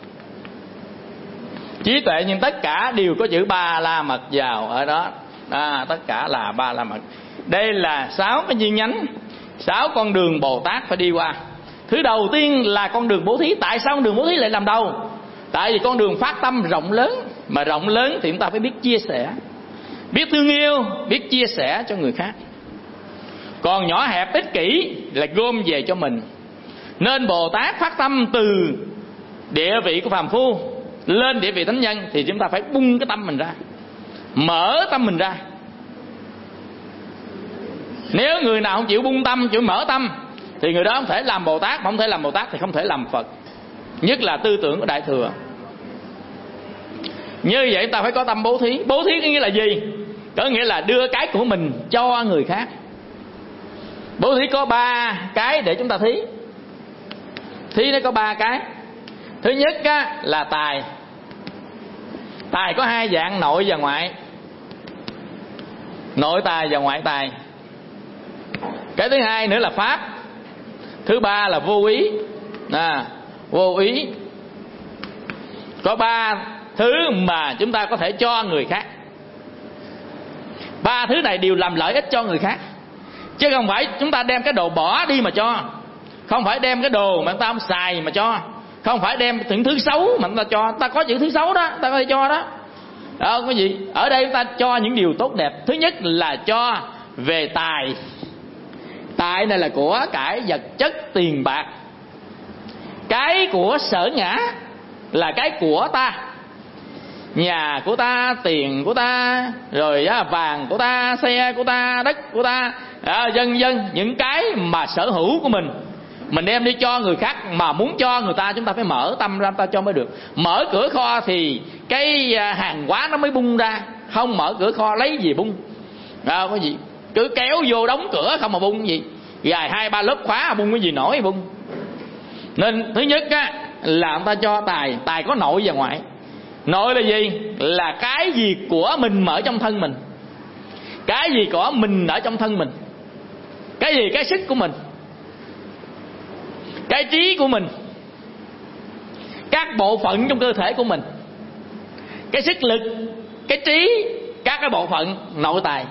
Trí tuệ nhưng tất cả đều có chữ ba la mật vào ở đó, à, tất cả là ba la mật. Đây là sáu cái chi nhánh, sáu con đường Bồ Tát phải đi qua. Thứ đầu tiên là con đường bố thí. Tại sao con đường bố thí lại làm đầu? Tại vì con đường phát tâm rộng lớn. Mà rộng lớn thì chúng ta phải biết chia sẻ, biết thương yêu, biết chia sẻ cho người khác. Còn nhỏ hẹp ích kỷ là gom về cho mình. Nên Bồ Tát phát tâm từ địa vị của phàm phu lên địa vị thánh nhân thì chúng ta phải bung cái tâm mình ra, mở tâm mình ra. Nếu người nào không chịu bung tâm, chịu mở tâm thì người đó không thể làm Bồ Tát. Mà không thể làm Bồ Tát thì không thể làm Phật. Nhất là tư tưởng của Đại Thừa. Như vậy ta phải có tâm bố thí. Bố thí có nghĩa là gì? Có nghĩa là đưa cái của mình cho người khác. Bố thí có ba cái để chúng ta thí. Thí nó có ba cái. Thứ nhất á, là tài. Tài có hai dạng, nội và ngoại. Nội tài và ngoại tài. Cái thứ hai nữa là pháp. Thứ ba là vô ý, à, vô ý. Có ba thứ mà chúng ta có thể cho người khác. Ba thứ này đều làm lợi ích cho người khác, chứ không phải chúng ta đem cái đồ bỏ đi mà cho. Không phải đem cái đồ mà người ta không xài mà cho. Không phải đem những thứ xấu mà người ta cho. Ta có những thứ xấu đó, ta có thể cho đó. Đó, cái gì? Ở đây chúng ta cho những điều tốt đẹp. Thứ nhất là cho về tài. Tài này là của cải vật chất tiền bạc. Cái của sở ngã là cái của ta. Nhà của ta, tiền của ta, rồi vàng của ta, xe của ta, đất của ta, à, vân vân. Những cái mà sở hữu của mình, mình đem đi cho người khác. Mà muốn cho người ta chúng ta phải mở tâm ra ta cho mới được. Mở cửa kho thì cái hàng hóa nó mới bung ra. Không mở cửa kho lấy gì bung, à, cái gì cứ kéo vô đóng cửa không mà bung cái gì. Gài hai ba lớp khóa bung cái gì nổi bung. Nên thứ nhất á, là người ta cho tài. Tài có nội và ngoại. Nội là gì? Là cái gì của mình mở trong thân mình. Cái gì của mình ở trong thân mình. Cái gì? Cái sức của mình, cái trí của mình, các bộ phận trong cơ thể của mình, cái sức lực, cái trí, các cái bộ phận nội tài.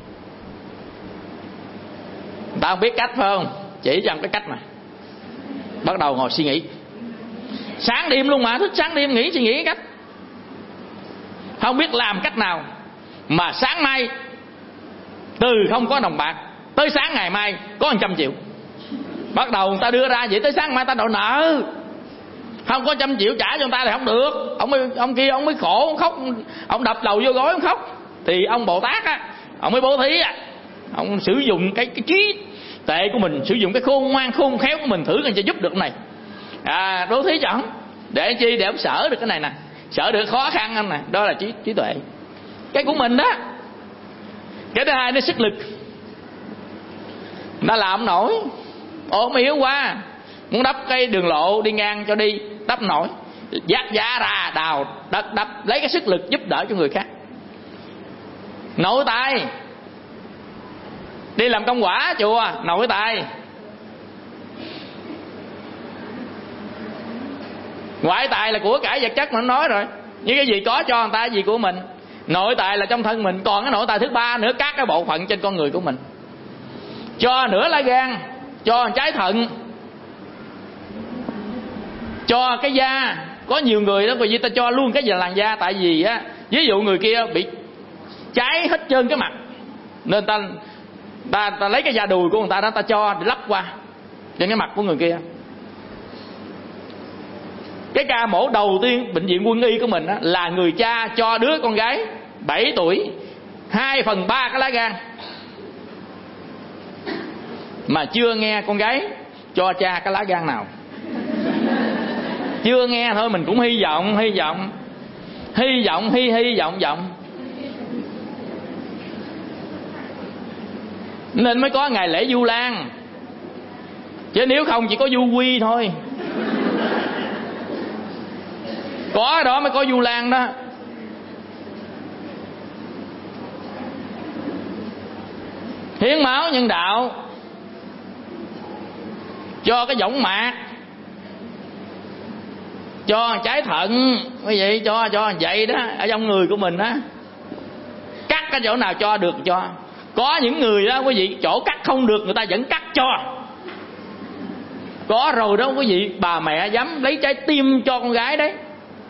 Ta không biết cách phải không? Chỉ cho cái cách này. Bắt đầu ngồi suy nghĩ sáng đêm luôn, mà thức sáng đêm nghĩ suy nghĩ cái cách. Không biết làm cách nào mà sáng mai từ không có đồng bạc tới sáng ngày mai có một trăm triệu. Bắt đầu người ta đưa ra vậy, tới sáng mai ta đòi nợ, không có trăm triệu trả cho người ta thì không được. Ông mới, ông kia ông mới khổ, ông khóc, ông đập đầu vô gối ông khóc. Thì ông Bồ Tát á, ông mới bố thí á, ông sử dụng cái, cái trí tệ của mình, sử dụng cái khôn ngoan khôn khéo của mình thử coi cho giúp được cái này. À, bố thí cho ông để chi? Để ông sợ được cái này nè, sợ được khó khăn anh nè. Đó là trí, trí tuệ, cái của mình đó. Cái thứ hai nó sức lực. Nó làm nổi, ốm yếu quá, muốn đắp cái đường lộ đi ngang cho đi, đắp nổi, dắt giá ra đào đất đắp, lấy cái sức lực giúp đỡ cho người khác. Nội tài, đi làm công quả chùa, nội tài. Ngoại tài là của cải vật chất mà nó nói rồi, như cái gì có cho người ta, cái gì của mình. Nội tài là trong thân mình. Còn cái nội tài thứ ba nữa, các cái bộ phận trên con người của mình. Cho nửa lá gan, cho trái thận, cho cái da. Có nhiều người đó, vì ta cho luôn cái gì làn da. Tại vì á, ví dụ người kia bị cháy hết trơn cái mặt, nên ta, ta, ta lấy cái da đùi của người ta đó, ta cho để lắp qua trên cái mặt của người kia. Cái ca mổ đầu tiên bệnh viện Quân y của mình á, là người cha cho đứa con gái bảy tuổi hai phần ba cái lá gan. Mà chưa nghe con gái cho cha cái lá gan nào. Chưa nghe thôi mình cũng hy vọng, hy vọng, hy vọng, hy hy vọng vọng, nên mới có ngày lễ Vu Lan. Chứ nếu không chỉ có Du Quy thôi. Có đó mới có Vu Lan đó. Hiến máu nhân đạo cho cái võng mạc, cho trái thận, quý vị, cho cho vậy đó, ở trong người của mình đó. Cắt cái chỗ nào cho được cho. Có những người đó quý vị, chỗ cắt không được người ta vẫn cắt cho. Có rồi đó quý vị, bà mẹ dám lấy trái tim cho con gái đấy,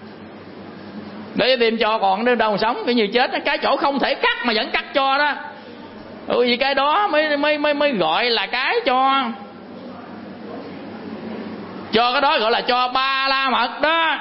để tìm cho còn đâu đâu sống, cái như chết. Cái chỗ không thể cắt mà vẫn cắt cho đó, ừ, vì cái đó mới mới mới mới gọi là cái cho. Cho cái đó gọi là cho ba la mật đó.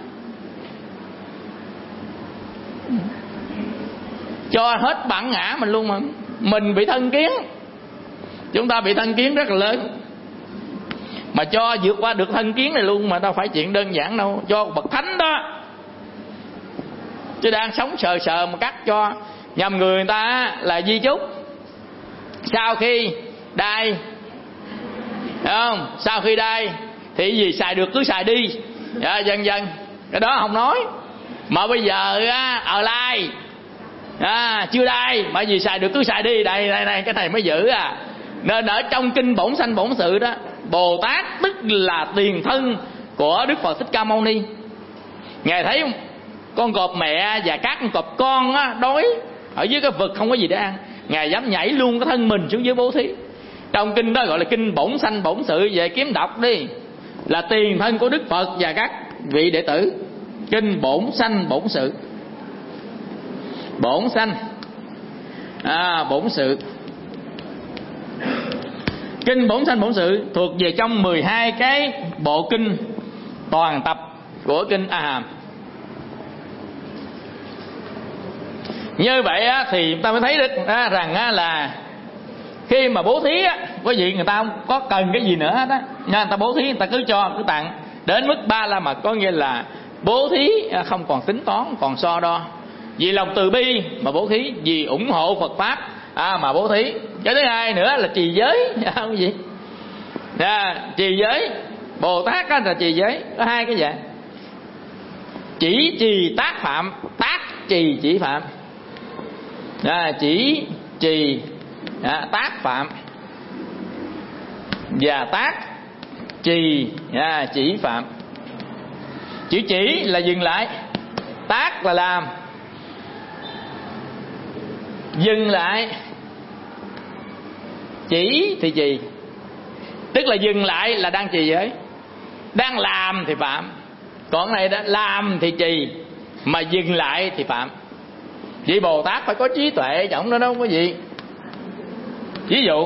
Cho hết bản ngã mình luôn mà. Mình bị thân kiến, chúng ta bị thân kiến rất là lớn, mà cho vượt qua được thân kiến này luôn mà đâu phải chuyện đơn giản đâu. Cho bậc thánh đó, chứ đang sống sờ sờ mà cắt cho. Nhầm người người ta là di chúc, sau khi đai, thấy không? Sau khi đai thì gì xài được cứ xài đi, dạ, dần dần. Cái đó không nói. Mà bây giờ á, ở lai à, chưa đai mà gì xài được cứ xài đi. Đây đây đây, cái này mới giữ à. Nên ở trong kinh Bổn Sanh Bổn Sự đó, Bồ Tát tức là tiền thân của Đức Phật Thích Ca Mâu Ni. Ngài thấy con cọp mẹ và các con cọp con á, đói ở dưới cái vực không có gì để ăn, Ngài dám nhảy luôn cái thân mình xuống dưới bố thí. Trong kinh đó gọi là kinh Bổn Sanh Bổn Sự, về kiếm đọc đi, là tiền thân của Đức Phật và các vị đệ tử. Kinh Bổn Sanh Bổn Sự. Bổn Sanh à, Bổn Sự. Kinh Bổn Sanh Bổn Sự thuộc về trong mười hai cái bộ kinh toàn tập của kinh A Hàm. Như vậy á, thì ta mới thấy được á, rằng á, là khi mà bố thí á, có gì người ta không có cần cái gì nữa hết á, người ta bố thí người ta cứ cho cứ tặng đến mức ba la mật, có nghĩa là bố thí không còn tính toán, còn so đo, vì lòng từ bi mà bố thí, vì ủng hộ Phật pháp à, mà bố thí. Cái thứ hai nữa là trì giới, không gì à, trì giới. Bồ Tát đó là trì giới, có hai cái dạng: chỉ trì tác phạm, tác trì chỉ phạm. À, chỉ trì à, tác phạm và tác trì à, chỉ phạm. Chữ chỉ là dừng lại, tác là làm, dừng lại, chỉ thì trì. Tức là dừng lại là đang trì giới, đang làm thì phạm. Còn này đó, làm thì trì mà dừng lại thì phạm. Vì Bồ Tát phải có trí tuệ trọng đó đâu có gì. Ví dụ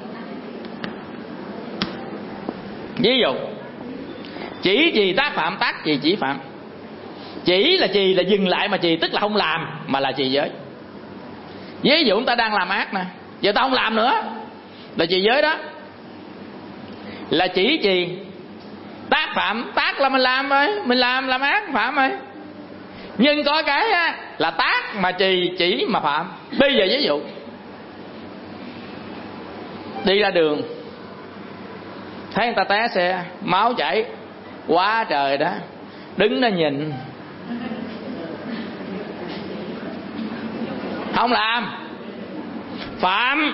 Ví dụ chỉ trì tác phạm, tác trì chỉ phạm. Chỉ là trì là dừng lại mà trì, tức là không làm mà là trì giới. Ví dụ chúng ta đang làm ác nè, giờ ta không làm nữa là trì giới đó, là chỉ trì. Tác phạm, tác là mình làm rồi, mình làm làm ác phạm rồi. Nhưng có cái á, là tác mà trì, chỉ mà phạm. Bây giờ ví dụ đi ra đường thấy người ta té xe, máu chảy quá trời đó, đứng đó nhìn, không làm, phạm.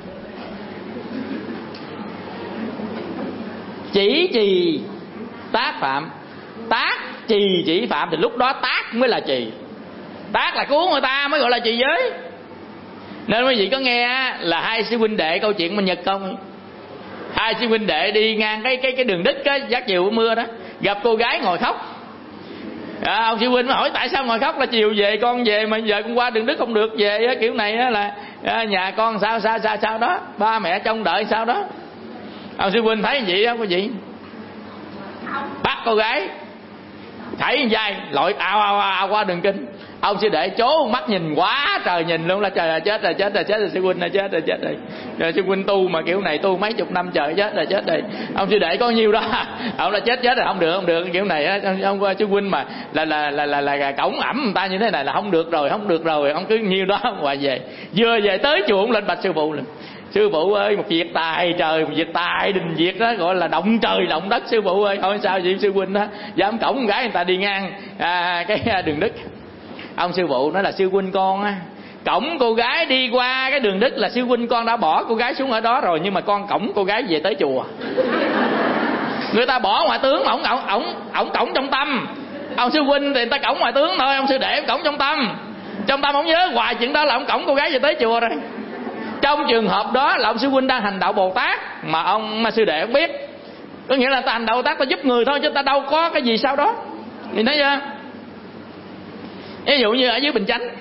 Chỉ trì tác phạm, tác trì chỉ phạm, thì lúc đó tác mới là trì. Tác là cứu người ta mới gọi là trì giới. Nên quý vị có nghe là hai sư huynh đệ câu chuyện bên Nhật không? Hai sư huynh đệ đi ngang cái cái cái đường đất á, giác chiều mưa đó, gặp cô gái ngồi khóc. À, ông sư huynh mới hỏi tại sao ngồi khóc, là chiều về con về mà giờ con qua đường đất không được về á, kiểu này á, là à, nhà con sao sao sao sao đó, ba mẹ trông đợi sao đó. Ông sư huynh thấy vậy đó quý vị, bắt cô gái thảy dài lội ào ào ào qua đường kinh, Ông sư đệ chố mắt nhìn quá trời nhìn luôn, là trời ơi chết rồi chết rồi chết rồi sư huynh ơi chết rồi chết rồi, rồi sư huynh tu mà kiểu này tu mấy chục năm trời, chết rồi chết rồi. Ông sư đệ có nhiêu đó ông là chết chết rồi, không được không được kiểu này á. Ông sư huynh mà là là là là, là, là cổng ẩm người ta như thế này là không được rồi, không được rồi. Ông cứ nhiêu đó hoài về, vừa về tới chùa ông lên bạch sư phụ liền: sư phụ ơi, một việc tài trời, một việc tài đình việc đó, gọi là động trời động đất. Sư phụ ơi, thôi sao vậy sư huynh đó, dám cổng con gái người ta đi ngang à, cái đường đất. Ông sư phụ nói là sư huynh con á, cổng cô gái đi qua cái đường đất là sư huynh con đã bỏ cô gái xuống ở đó rồi, nhưng mà con cổng cô gái về tới chùa. Người ta bỏ ngoại tướng mà ổng ổng ổng ổng cổng trong tâm. Ông sư huynh thì người ta cổng ngoại tướng thôi, ông sư đệ cổng trong tâm. Trong tâm ổng nhớ hoài chuyện đó là ổng cổng cô gái về tới chùa rồi. Trong trường hợp đó là ông sư huynh đang hành đạo Bồ Tát mà ông mà sư đệ không biết. Có nghĩa là ta hành đạo Bồ Tát ta giúp người thôi, chứ ta đâu có cái gì sau đó. Thì thấy chưa? Ví dụ như ở dưới Bình Chánh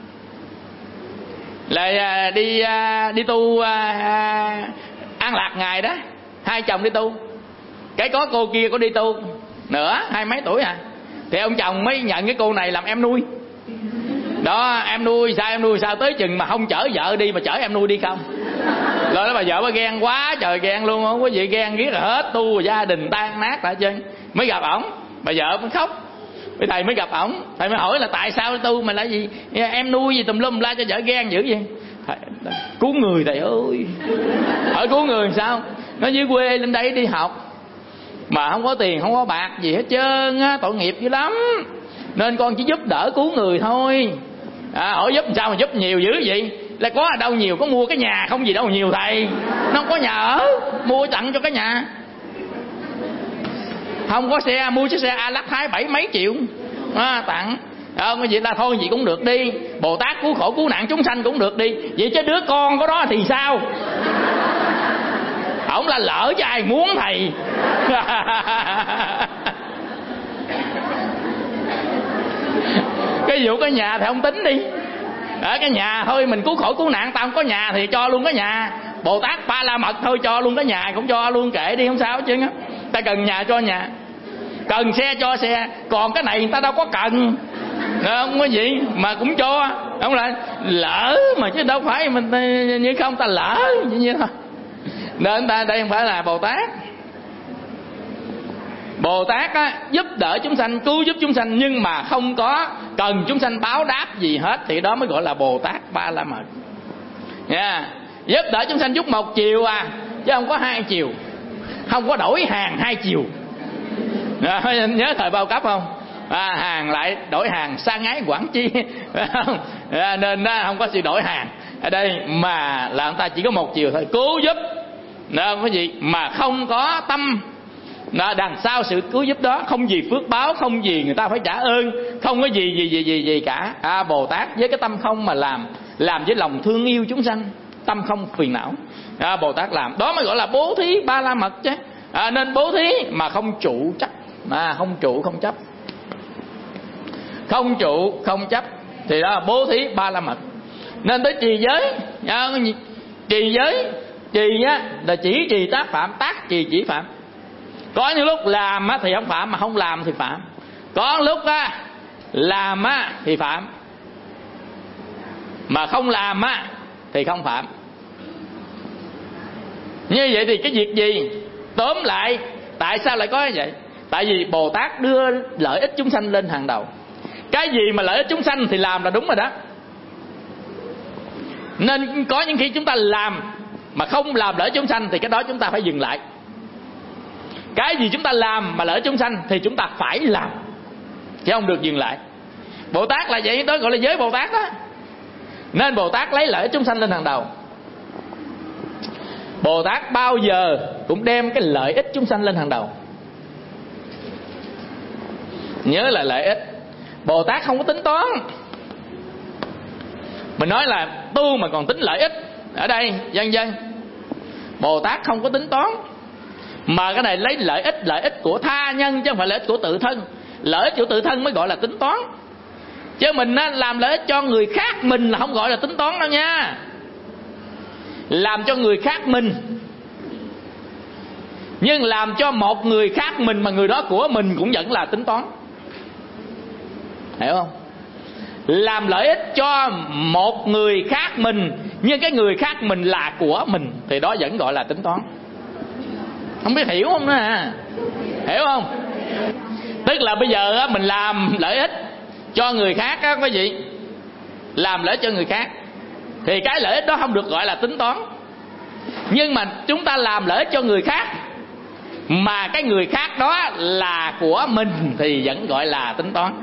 là đi đi tu An Lạc ngày đó, hai chồng đi tu, cái có cô kia có đi tu nữa, hai mấy tuổi à, thì ông chồng mới nhận cái cô này làm em nuôi. Đó, em nuôi sao em nuôi sao tới chừng mà không chở vợ đi mà chở em nuôi đi không. Rồi đó bà vợ bà ghen quá trời ghen luôn, không có gì ghen riết là hết tu gia đình tan nát lại trơn. Mới gặp ổng, bà vợ mới khóc. Với thầy mới gặp ổng, thầy mới hỏi là tại sao tu mà là gì, em nuôi gì tùm lum la cho vợ ghen dữ vậy. Thầy, cứu người thầy ơi. Hỏi cứu người sao? Nó dưới quê lên đây đi học mà không có tiền không có bạc gì hết trơn á, tội nghiệp dữ lắm, nên con chỉ giúp đỡ cứu người thôi. À, hỏi giúp sao mà giúp nhiều dữ vậy? Là có ở đâu nhiều, có mua cái nhà không gì đâu nhiều thầy. Nó không có nhà ở, mua tặng cho cái nhà. Không có xe, mua chiếc xe A Lắc Thái bảy mấy triệu à, tặng. Ờ, cái gì ta thôi gì cũng được đi, Bồ Tát cứu khổ cứu nạn chúng sanh cũng được đi. Vậy chứ đứa con có đó thì sao? Ổng là lỡ cho ai muốn thầy. Cái vụ cái nhà thì không tính đi. Ở cái nhà thôi mình cứu khổ cứu nạn, tao không có nhà thì cho luôn cái nhà. Bồ Tát Ba La Mật thôi cho luôn cái nhà cũng cho luôn, kệ đi không sao hết trơn á. Ta cần nhà cho nhà, cần xe cho xe, còn cái này người ta đâu có cần. Không có gì mà cũng cho, không là lỡ mà chứ đâu phải mình như không ta lỡ như vậy thôi. Nên ta đây không phải là Bồ Tát. Bồ Tát á, giúp đỡ chúng sanh, cứu giúp chúng sanh, nhưng mà không có cần chúng sanh báo đáp gì hết, thì đó mới gọi là Bồ Tát Ba La Mật nha. Giúp đỡ chúng sanh giúp một chiều à, chứ không có hai chiều, không có đổi hàng hai chiều. À, nhớ thời bao cấp không? À, hàng lại đổi hàng sang ái quản chi. À, nên đó, không có sự đổi hàng ở đây, mà là người ta chỉ có một chiều thôi, cứu giúp. Đó, cái gì mà không có tâm đó, đằng sau sự cứu giúp đó không gì phước báo, không gì người ta phải trả ơn, không có gì gì gì gì gì cả. À, Bồ Tát với cái tâm không mà làm, làm với lòng thương yêu chúng sanh, tâm không phiền não. À, Bồ Tát làm đó mới gọi là bố thí Ba La Mật chứ. À, nên bố thí mà không trụ chấp, à, không trụ không chấp, không trụ không chấp thì đó là bố thí Ba La Mật. Nên tới trì giới, à, trì giới trì á là chỉ trì tác phạm, tác trì chỉ phạm. Có những lúc làm á thì không phạm, mà không làm thì phạm. Có lúc á làm á thì phạm, mà không làm á thì không phạm. Như vậy thì cái việc gì? Tóm lại tại sao lại có như vậy? Tại vì Bồ Tát đưa lợi ích chúng sanh lên hàng đầu. Cái gì mà lợi ích chúng sanh thì làm là đúng rồi đó. Nên có những khi chúng ta làm mà không làm lợi ích chúng sanh thì cái đó chúng ta phải dừng lại. Cái gì chúng ta làm mà lợi ích chúng sanh thì chúng ta phải làm, chứ không được dừng lại. Bồ Tát là vậy, đó gọi là giới Bồ Tát đó. Nên Bồ Tát lấy lợi ích chúng sanh lên hàng đầu. Bồ Tát bao giờ cũng đem cái lợi ích chúng sanh lên hàng đầu. Nhớ là lợi ích. Bồ Tát không có tính toán. Mình nói là tu mà còn tính lợi ích, ở đây vân vân. Bồ Tát không có tính toán, mà cái này lấy lợi ích, lợi ích của tha nhân chứ không phải lợi ích của tự thân. Lợi ích của tự thân mới gọi là tính toán, chứ mình á, làm lợi ích cho người khác mình là không gọi là tính toán đâu nha. Làm cho người khác mình, nhưng làm cho một người khác mình mà người đó của mình cũng vẫn là tính toán, hiểu không? làm lợi ích cho một người khác mình, nhưng cái người khác mình là của mình, thì đó vẫn gọi là tính toán. Không biết hiểu không nữa à? Hiểu không? Tức là bây giờ á, mình làm lợi ích cho người khác á, quý vị, làm lợi ích cho người khác thì cái lợi ích đó không được gọi là tính toán. Nhưng mà chúng ta làm lợi ích cho người khác mà cái người khác đó là của mình thì vẫn gọi là tính toán.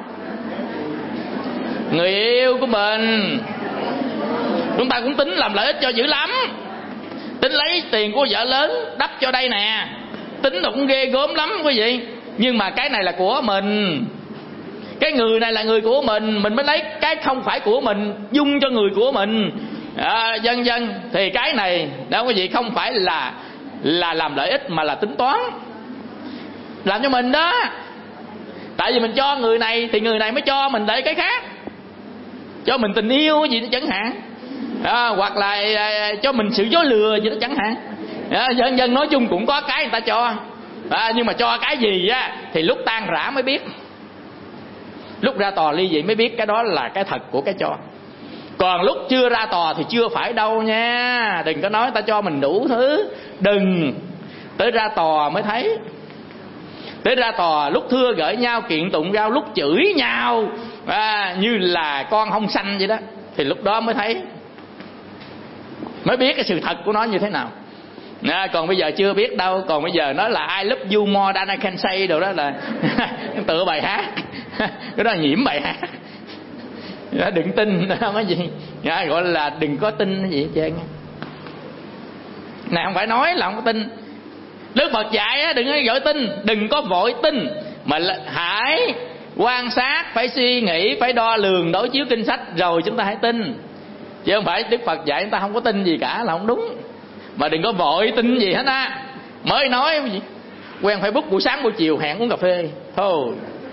Người yêu của mình chúng ta cũng tính làm lợi ích cho dữ lắm, tính lấy tiền của vợ lớn đắp cho đây nè, tính nó cũng ghê gớm lắm quý vị. Nhưng mà cái này là của mình, cái người này là người của mình, mình mới lấy cái không phải của mình dung cho người của mình, à, vân vân. Thì cái này đó quý vị, không phải là là làm lợi ích mà là tính toán, làm cho mình đó. Tại vì mình cho người này thì người này mới cho mình lại cái khác, cho mình tình yêu gì đó chẳng hạn, à, hoặc là à, cho mình sự dối lừa gì đó chẳng hạn, à, dân dân nói chung cũng có cái người ta cho, à, nhưng mà cho cái gì á thì lúc tan rã mới biết, lúc ra tòa ly dị mới biết cái đó là cái thật của cái cho. Còn lúc chưa ra tòa thì chưa phải đâu nha. Đừng có nói ta cho mình đủ thứ, đừng, tới ra tòa mới thấy. Tới ra tòa lúc thưa gửi nhau kiện tụng giao, lúc chửi nhau à, như là con hông xanh vậy đó, thì lúc đó mới thấy, mới biết cái sự thật của nó như thế nào. À, còn bây giờ chưa biết đâu. Còn bây giờ nói là I love you more than I can say đồ đó là tựa bài hát cái đó là nhiễm bài hát. À, đừng tin không có gì, à, gọi là đừng có tin cái gì hết trơn. Này không phải nói là không có tin. Đức Phật dạy á, đừng có vội tin, đừng có vội tin, mà hãy quan sát, phải suy nghĩ, phải đo lường, đối chiếu kinh sách rồi chúng ta hãy tin. Chứ không phải Đức Phật dạy chúng ta không có tin gì cả là không đúng. Mà đừng có vội tin gì hết á. Mới nói gì quen Facebook buổi sáng buổi chiều hẹn uống cà phê thôi,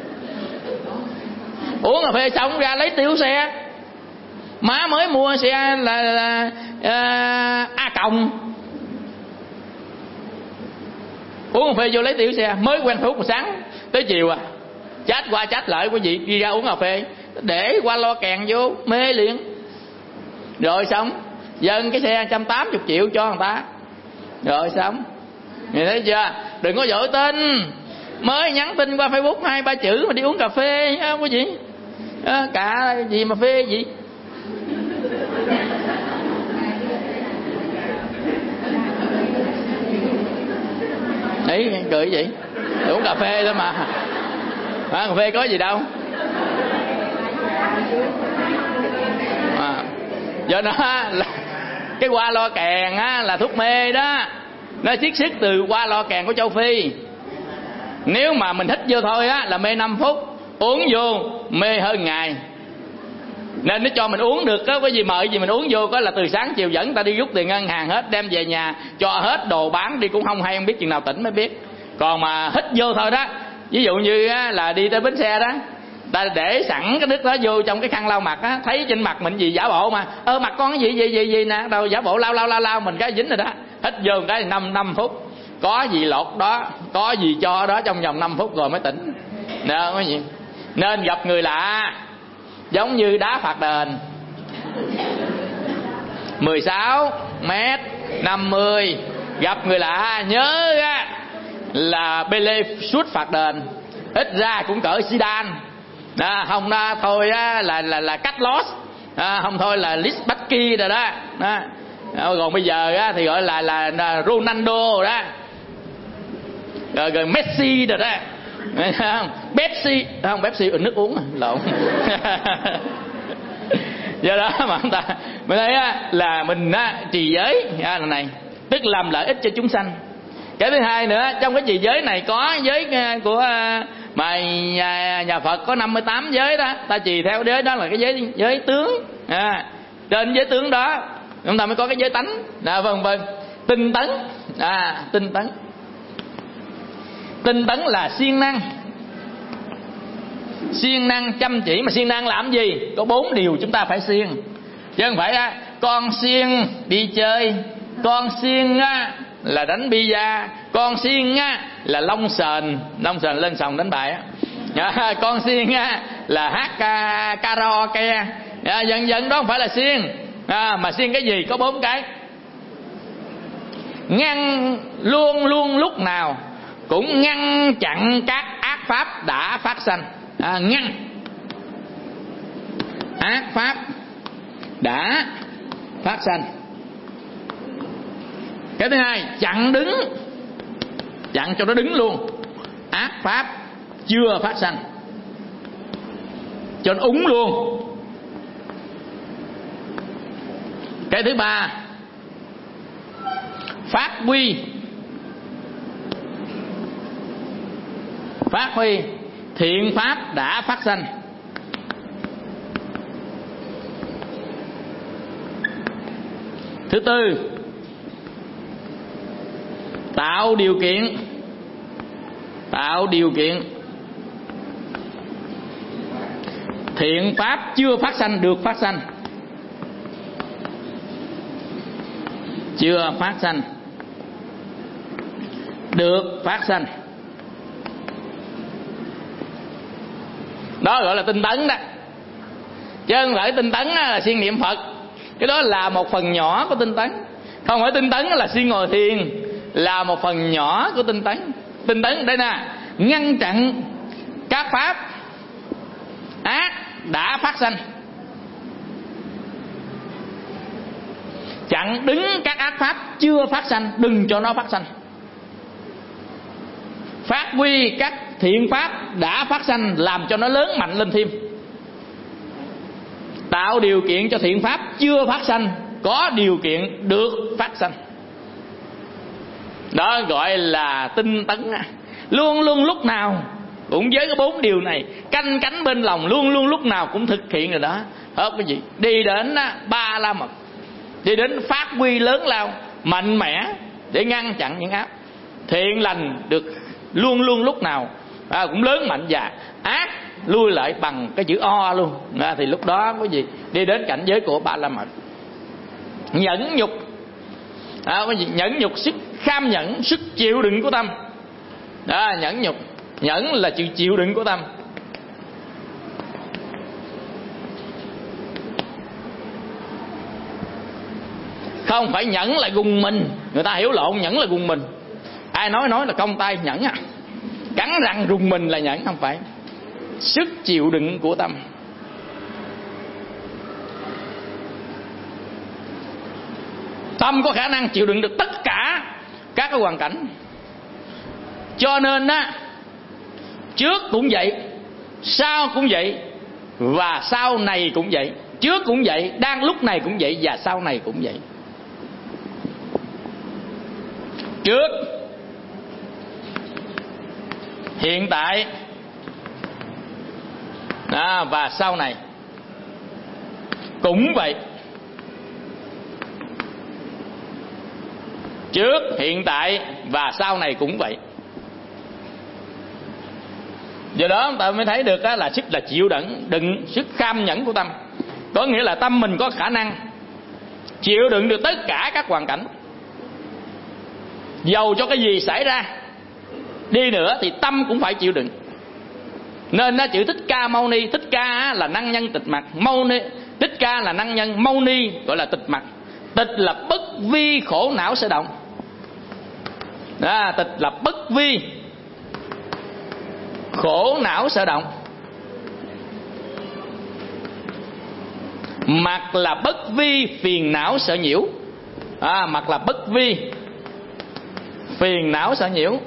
uống cà phê xong ra lấy tiêu xe, má mới mua xe là, là à, A Cộng, uống cà phê vô lấy tiêu xe, mới quen Facebook buổi sáng tới chiều à, chat qua chat lại quý vị đi ra uống cà phê, để qua lo kèn vô mê liền. Rồi xong dần cái xe một trăm tám mươi triệu cho người ta, rồi xong. Nghe thấy chưa? Đừng có vội tin, mới nhắn tin qua Facebook hai ba chữ mà đi uống cà phê á quý vị, à, cả gì mà phê gì. Đấy cười vậy, uống cà phê thôi mà, à, cà phê có gì đâu. À, do đó là cái qua lo kèn á, là thuốc mê đó, nó chiết xuất từ qua lo kèn của châu Phi. Nếu mà mình hít vô thôi á là mê năm phút, uống vô mê hơn ngày. Nên nó cho mình uống được á, cái gì mời gì mình uống vô, có là từ sáng chiều dẫn ta đi rút tiền ngân hàng hết, đem về nhà cho hết đồ bán đi cũng không hay, không biết chừng nào tỉnh mới biết. Còn mà hít vô thôi đó, ví dụ như á, là đi tới bến xe đó, ta để sẵn cái nước đó vô trong cái khăn lau mặt á, thấy trên mặt mình gì giả bộ mà, ơ mặt con cái gì gì gì gì nè, đâu giả bộ lau lau lau lau mình cái dính rồi đó, hít vô một cái năm năm phút, có gì lột đó, có gì cho đó trong vòng năm phút rồi mới tỉnh. Nè có gì, nên gặp người lạ giống như đá phạt đền, mười sáu mét năm mươi, gặp người lạ nhớ á, là Pele sút phạt đền, ít ra cũng cỡ Zidane. À, không đó, thôi á, là là là cắt loss, à, không thôi là Lisbaki rồi đó. Đó. Còn bây giờ á, thì gọi là là, là Ronaldo rồi đó, rồi, rồi Messi rồi đó, không? Pepsi không, Pepsi nước uống lộn. Do đó mà chúng ta mình thấy á, là mình á, trì giới à, là này, tức làm lợi ích cho chúng sanh. Cái thứ hai nữa, trong cái trì giới này có giới của mà nhà, nhà Phật có năm mươi tám giới đó, ta trì theo giới đó là cái giới giới tướng, à, trên giới tướng đó chúng ta mới có cái giới tánh, à, vân vân. Tinh tấn, à, tinh tấn, tinh tấn là siêng năng, siêng năng chăm chỉ. Mà siêng năng làm gì? Có bốn điều chúng ta phải siêng, chứ không phải á, con siêng đi chơi, con siêng á là đánh bida, con siêng á là lông sền, lông sền lên sòng đánh bài á, à, con siêng á là hát ca, karaoke, à, dần dần đó không phải là siêng, à, mà siêng cái gì? Có bốn cái: ngăn luôn luôn lúc nào cũng ngăn chặn các ác pháp đã phát sanh. À, ngăn ác pháp đã phát sanh. Cái thứ hai, chặn đứng, chặn cho nó đứng luôn ác pháp chưa phát sanh, cho nó úng luôn. Cái thứ ba, phát huy, phát huy thiện pháp đã phát sanh. Thứ tư, tạo điều kiện, tạo điều kiện thiện pháp chưa phát sanh được phát sanh, chưa phát sanh được phát sanh. Đó gọi là tinh tấn đó, chứ không phải tinh tấn là siêng niệm Phật. Cái đó là một phần nhỏ của tinh tấn. Không phải tinh tấn là siêng ngồi thiền, là một phần nhỏ của tinh tấn. Tinh tấn đây nè, ngăn chặn các pháp ác đã phát sanh, chặn đứng các ác pháp chưa phát sanh, đừng cho nó phát sanh. Phát huy các thiện pháp đã phát sanh, làm cho nó lớn mạnh lên thêm. Tạo điều kiện cho thiện pháp chưa phát sanh có điều kiện được phát sanh. Đó gọi là tinh tấn. Luôn luôn lúc nào cũng với cái bốn điều này canh cánh bên lòng, luôn luôn lúc nào cũng thực hiện rồi đó. Hết cái gì? Đi đến ba la mật, đi đến phát huy lớn lao mạnh mẽ để ngăn chặn những ác. Thiện lành được luôn luôn lúc nào à, cũng lớn mạnh, và ác lui lại bằng cái chữ O luôn. À, thì lúc đó có gì? Đi đến cảnh giới của ba la mật. Nhẫn nhục, à, có gì? Nhẫn nhục, sức kham nhẫn, sức chịu đựng của tâm. Đó, nhẫn nhục, nhẫn là chịu chịu đựng của tâm. Không phải nhẫn là gùng mình, người ta hiểu lộn, nhẫn là gùng mình. Ai nói nói là cong tay nhẫn à, cắn răng rùng mình là nhẫn, không phải. Sức chịu đựng của tâm. Tâm có khả năng chịu đựng được tất cả các cái hoàn cảnh. Cho nên á, trước cũng vậy, sau cũng vậy, và sau này cũng vậy. Trước cũng vậy, đang lúc này cũng vậy, và sau này cũng vậy. Trước, hiện tại, à, và sau này cũng vậy. Trước, hiện tại và sau này cũng vậy. Do đó chúng ta mới thấy được là sức là chịu đựng, đựng sức kham nhẫn của tâm. Có nghĩa là tâm mình có khả năng chịu đựng được tất cả các hoàn cảnh. Dầu cho cái gì xảy ra đi nữa thì tâm cũng phải chịu đựng. Nên nó chữ Thích Ca Mâu Ni, Thích Ca là năng nhân tịch mặc, Mâu Ni, Thích Ca là năng nhân, Mâu Ni gọi là tịch mặc. Tịch là bất vi khổ não sở động. Đó, tịch là bất vi khổ não sở động. Mặc là bất vi phiền não sở nhiễu. À, mặc là bất vi phiền não sở nhiễu.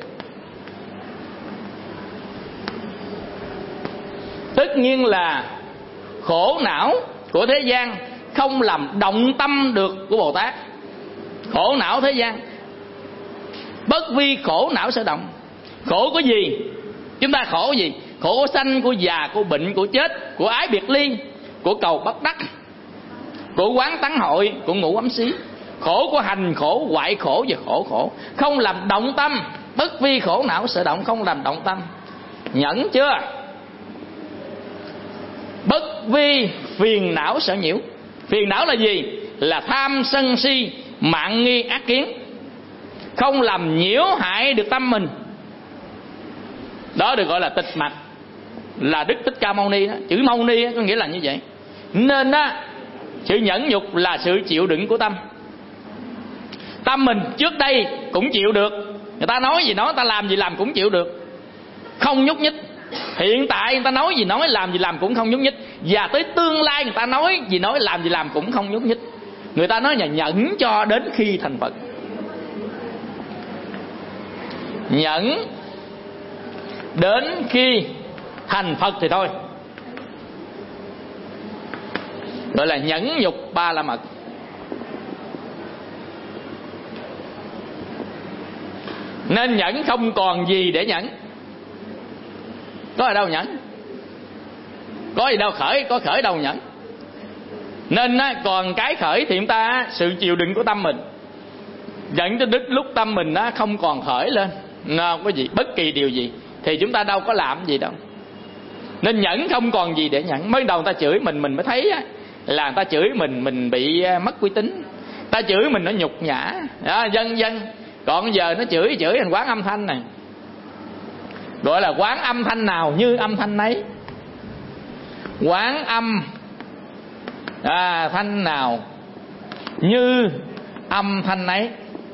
Tất nhiên là khổ não của thế gian không làm động tâm được của Bồ Tát. Khổ não thế gian, bất vi khổ não sở động. Khổ có gì? Chúng ta khổ gì? Khổ của sanh, của già, của bệnh, của chết, của ái biệt ly, của cầu bất đắc, của quán tắng hội, của ngủ ấm xí. Khổ của hành khổ, hoại khổ và khổ khổ. Không làm động tâm. Bất vi khổ não sở động, không làm động tâm. Nhẫn chưa? Bất vi phiền não sở nhiễu. Phiền não là gì? Là tham sân si, mạn nghi ác kiến. Không làm nhiễu hại được tâm mình. Đó được gọi là tịch mặc. là Đức Thích Ca Mâu Ni đó. Chữ Mâu Ni đó, có nghĩa là như vậy. Nên đó, sự nhẫn nhục là sự chịu đựng của tâm. Tâm mình trước đây cũng chịu được, người ta nói gì nói, người ta làm gì làm cũng chịu được, không nhúc nhích. Hiện tại người ta nói gì nói, làm gì làm cũng không nhúc nhích. Và tới tương lai người ta nói gì nói, làm gì làm cũng không nhúc nhích. Người ta nói là nhẫn cho đến khi thành Phật. Nhẫn đến khi thành Phật thì thôi, gọi là nhẫn nhục ba la mật. Nên nhẫn không còn gì để nhẫn. Có ở đâu nhẫn? Có gì đâu khởi, có khởi đâu nhẫn. Nên á, còn cái khởi thì chúng ta sự chịu đựng của tâm mình dẫn cho đến lúc tâm mình á, không còn khởi lên không có gì, bất kỳ điều gì thì chúng ta đâu có làm gì đâu. Nên nhẫn không còn gì để nhẫn. Mới đầu người ta chửi mình, mình mới thấy á, là người ta chửi mình, mình bị mất uy tín. Ta chửi mình nó nhục nhã đó, dân dân. Còn giờ nó chửi chửi thành quán âm thanh này, gọi là quán âm thanh nào như âm thanh nấy. Quán âm à, thanh nào như âm thanh nấy.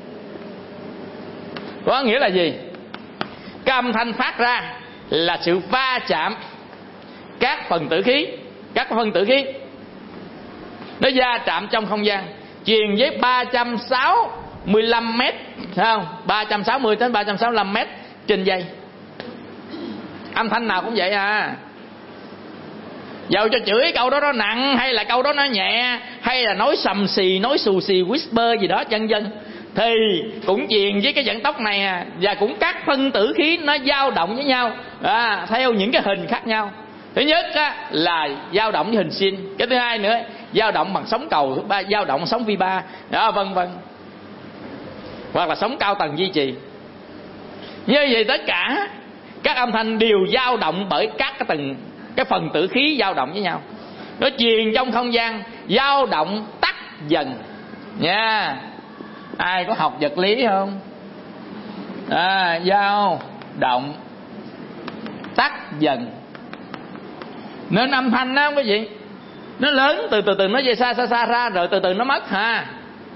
Có nghĩa là gì? Cái âm thanh phát ra là sự va chạm các phần tử khí. Các phần tử khí nó va chạm trong không gian, truyền với ba trăm sáu mươi lăm mét, thấy không? ba trăm sáu mươi đến ba trăm sáu mươi lăm mét trên giây. Âm thanh nào cũng vậy à. Dầu cho chửi câu đó nó nặng, hay là câu đó nó nhẹ, hay là nói sầm xì, nói xù xì, whisper gì đó chân dân, thì cũng truyền với cái vận tốc này à. Và cũng các phân tử khí nó dao động với nhau à, theo những cái hình khác nhau. Thứ nhất á, là dao động với hình sin. Cái thứ hai nữa, dao động bằng sóng cầu. Thứ ba, dao động sóng vi ba đó, vân vân. Hoặc là sóng cao tầng duy trì. Như vậy tất cả các âm thanh đều dao động bởi các cái tầng, cái phần tử khí dao động với nhau. Nó truyền trong không gian, dao động tắt dần nha. Ai có học vật lý không? À, dao động tắt dần. Nên âm thanh đó quý vị, nó lớn từ từ từ nó về xa xa xa ra, rồi từ từ nó mất ha.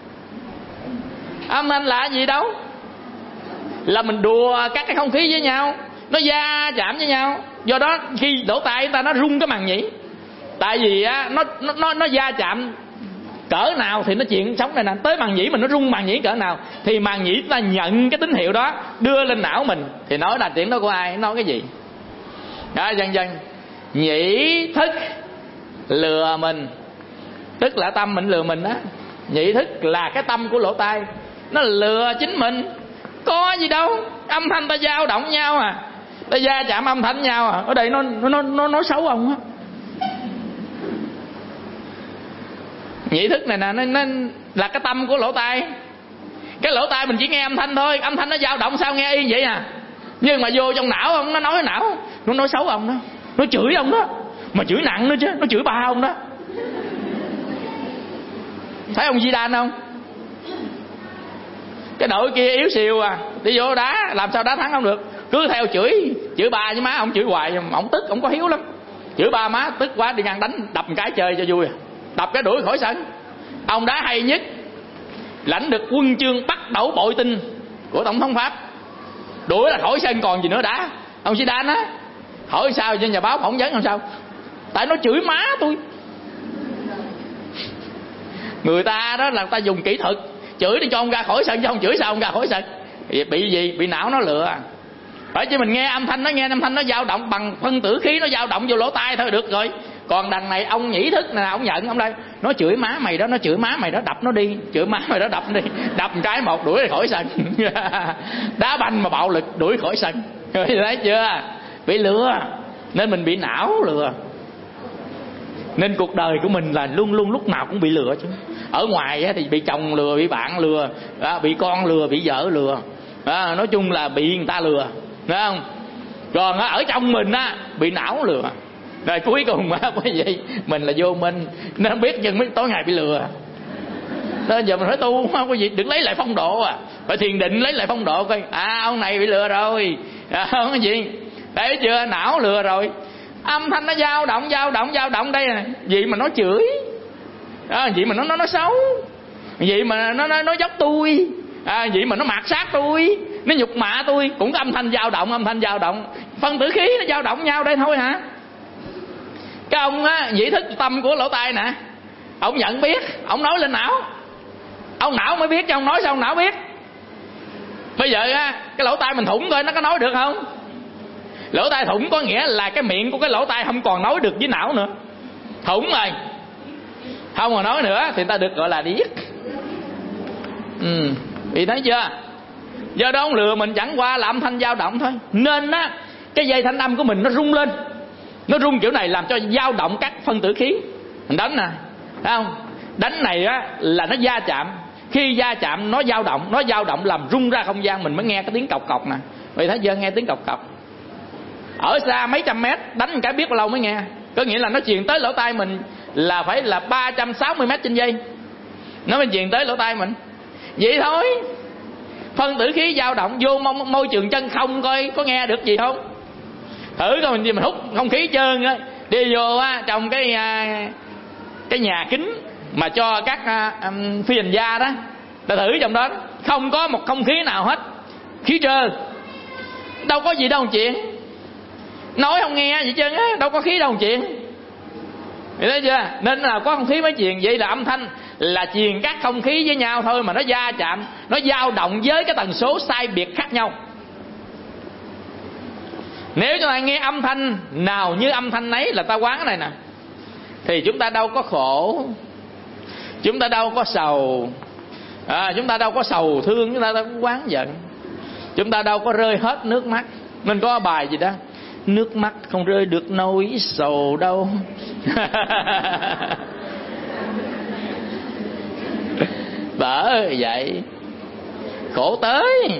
Âm thanh là gì đâu? Là mình đùa các cái không khí với nhau, nó va chạm với nhau. Do đó khi lỗ tai chúng ta nó rung cái màng nhĩ. Tại vì á, nó nó nó nó va chạm cỡ nào thì nó chuyện sống này nè, tới màng nhĩ mình nó rung màng nhĩ cỡ nào thì màng nhĩ chúng ta nhận cái tín hiệu đó đưa lên não mình, thì nói là tiếng đó của ai, nói cái gì đó, dần dần. Nhĩ thức lừa mình, tức là tâm mình lừa mình đó. Nhĩ thức là cái tâm của lỗ tai, nó lừa chính mình. Có gì đâu, âm thanh ta dao động nhau à, ta va chạm âm thanh nhau à. Ở đây nó nó nó nói xấu ông á. Nhĩ thức này nè, nó, nó là cái tâm của lỗ tai. Cái lỗ tai mình chỉ nghe âm thanh thôi, âm thanh nó dao động sao nghe y vậy à. Nhưng mà vô trong não ông, nó nói não, nó nói xấu ông đó, nó chửi ông đó, mà chửi nặng nữa chứ, nó chửi ba ông đó. Thấy ông Zidane không? Cái đội kia yếu xìu à, đi vô đá làm sao đá thắng không được, cứ theo chửi chửi ba với má ông, chửi hoài ông tức, ông có hiếu lắm. Chửi ba má tức quá đi ngang đánh đập một cái chơi cho vui, đập cái đuổi khỏi sân. Ông đá hay nhất, lãnh được huân chương bắt đầu bội tinh của tổng thống Pháp, đuổi là khỏi sân còn gì nữa đá. Ông Zidane á, hỏi sao trên nhà báo phỏng vấn làm sao, tại nó chửi má tôi. Người ta đó là người ta dùng kỹ thuật chửi để cho ông ra khỏi sân, chứ không chửi sao ông ra khỏi sân. Bị gì? Bị não nó lừa. Phải chứ mình nghe âm thanh, nó nghe âm thanh nó dao động bằng phân tử khí, nó dao động vô lỗ tai thôi được rồi. Còn đằng này ông nhĩ thức nè, ông nhận ông đây, nó chửi má mày đó, nó chửi má mày đó, đập nó đi, chửi má mày đó, đập nó đi, đập một cái một đuổi khỏi sân. Đá banh mà bạo lực đuổi khỏi sân. Thấy chưa? Bị lừa. Nên mình bị não lừa. Nên cuộc đời của mình là luôn luôn lúc nào cũng bị lừa chứ. Ở ngoài thì bị chồng lừa, bị bạn lừa, bị con lừa, bị vợ lừa, nói chung là bị người ta lừa, thấy không? Còn ở trong mình á, bị não lừa. Rồi cuối cùng á, quý vị, mình là vô minh, nên không biết nhưng mới tối ngày bị lừa. Nên giờ mình phải tu, quý vị đừng lấy lại phong độ à, phải thiền định lấy lại phong độ coi. À ông này bị lừa rồi, à, không có gì, thấy chưa, não lừa rồi. Âm thanh nó dao động dao động dao động đây nè, vậy mà nó chửi à, vậy mà nó nó nói xấu, vậy mà nó nó nói dốc tôi à, vậy mà nó mạt sát tôi, nó nhục mạ tôi, cũng có âm thanh dao động. Âm thanh dao động, phân tử khí nó dao động nhau đây thôi hả? Cái ông á, nhĩ thức tâm của lỗ tai nè, ông nhận biết, ông nói lên não, ông não mới biết chứ ông nói sao ông não biết. Bây giờ á, cái lỗ tai mình thủng coi nó có nói được không? Lỗ tai thủng có nghĩa là cái miệng của cái lỗ tai không còn nói được với não nữa, thủng rồi, không còn nói nữa thì ta được gọi là điếc. Ừ, thì thấy chưa? Do đó ông lừa mình chẳng qua là âm thanh dao động thôi. Nên á, cái dây thanh âm của mình nó rung lên, nó rung kiểu này làm cho dao động các phân tử khí. Mình đánh nè, thấy không? Đánh này á là nó va chạm, khi va chạm nó dao động, nó dao động làm rung ra không gian, mình mới nghe cái tiếng cọc cọc nè. Vậy thấy chưa? Nghe tiếng cọc cọc ở xa mấy trăm mét, đánh một cái biết bao lâu mới nghe. Có nghĩa là nó truyền tới lỗ tai mình là phải là ba trăm sáu mươi mét trên giây, nó mới truyền tới lỗ tai mình. Vậy thôi, phân tử khí dao động vô môi, môi trường chân không coi có nghe được gì không? Thử coi mình, mình hút không khí trơn á, đi vô á trong cái cái nhà kính mà cho các um, phi hành gia đó, ta thử trong đó không có một không khí nào hết, khí trơn, đâu có gì đâu chuyện, nói không nghe gì trơn á, đâu có khí đâu chuyện. Vậy thấy chưa? Nên là có không khí mới truyền. Vậy là âm thanh là truyền các không khí với nhau thôi, mà nó va chạm, nó dao động với cái tần số sai biệt khác nhau. Nếu chúng ta nghe âm thanh nào như âm thanh ấy là ta quán cái này nè, thì chúng ta đâu có khổ, chúng ta đâu có sầu à, chúng ta đâu có sầu thương, chúng ta đâu có quán giận, chúng ta đâu có rơi hết nước mắt. Mình có bài gì đó, nước mắt không rơi được nỗi sầu đâu. Bởi vậy khổ tới.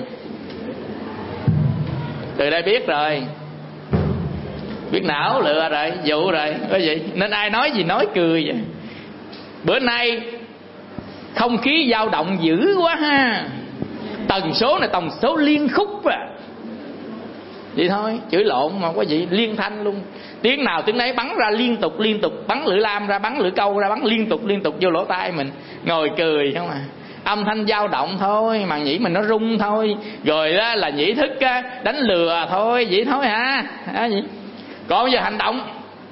Từ đây biết rồi, biết não lựa rồi, dụ rồi. Bởi vậy nên ai nói gì nói cười vậy. Bữa nay không khí dao động dữ quá ha, tần số này tần số liên khúc à. Vậy thôi, chửi lộn mà có gì liên thanh luôn, tiếng nào tiếng nấy bắn ra liên tục liên tục, bắn lưỡi lam ra, bắn lưỡi câu ra, bắn liên tục liên tục vô lỗ tai mình, ngồi cười không à. Âm thanh dao động thôi, mà nhĩ mình nó rung thôi, rồi đó là nhĩ thức á, đánh lừa thôi, vậy thôi hả à, vậy. Còn giờ hành động,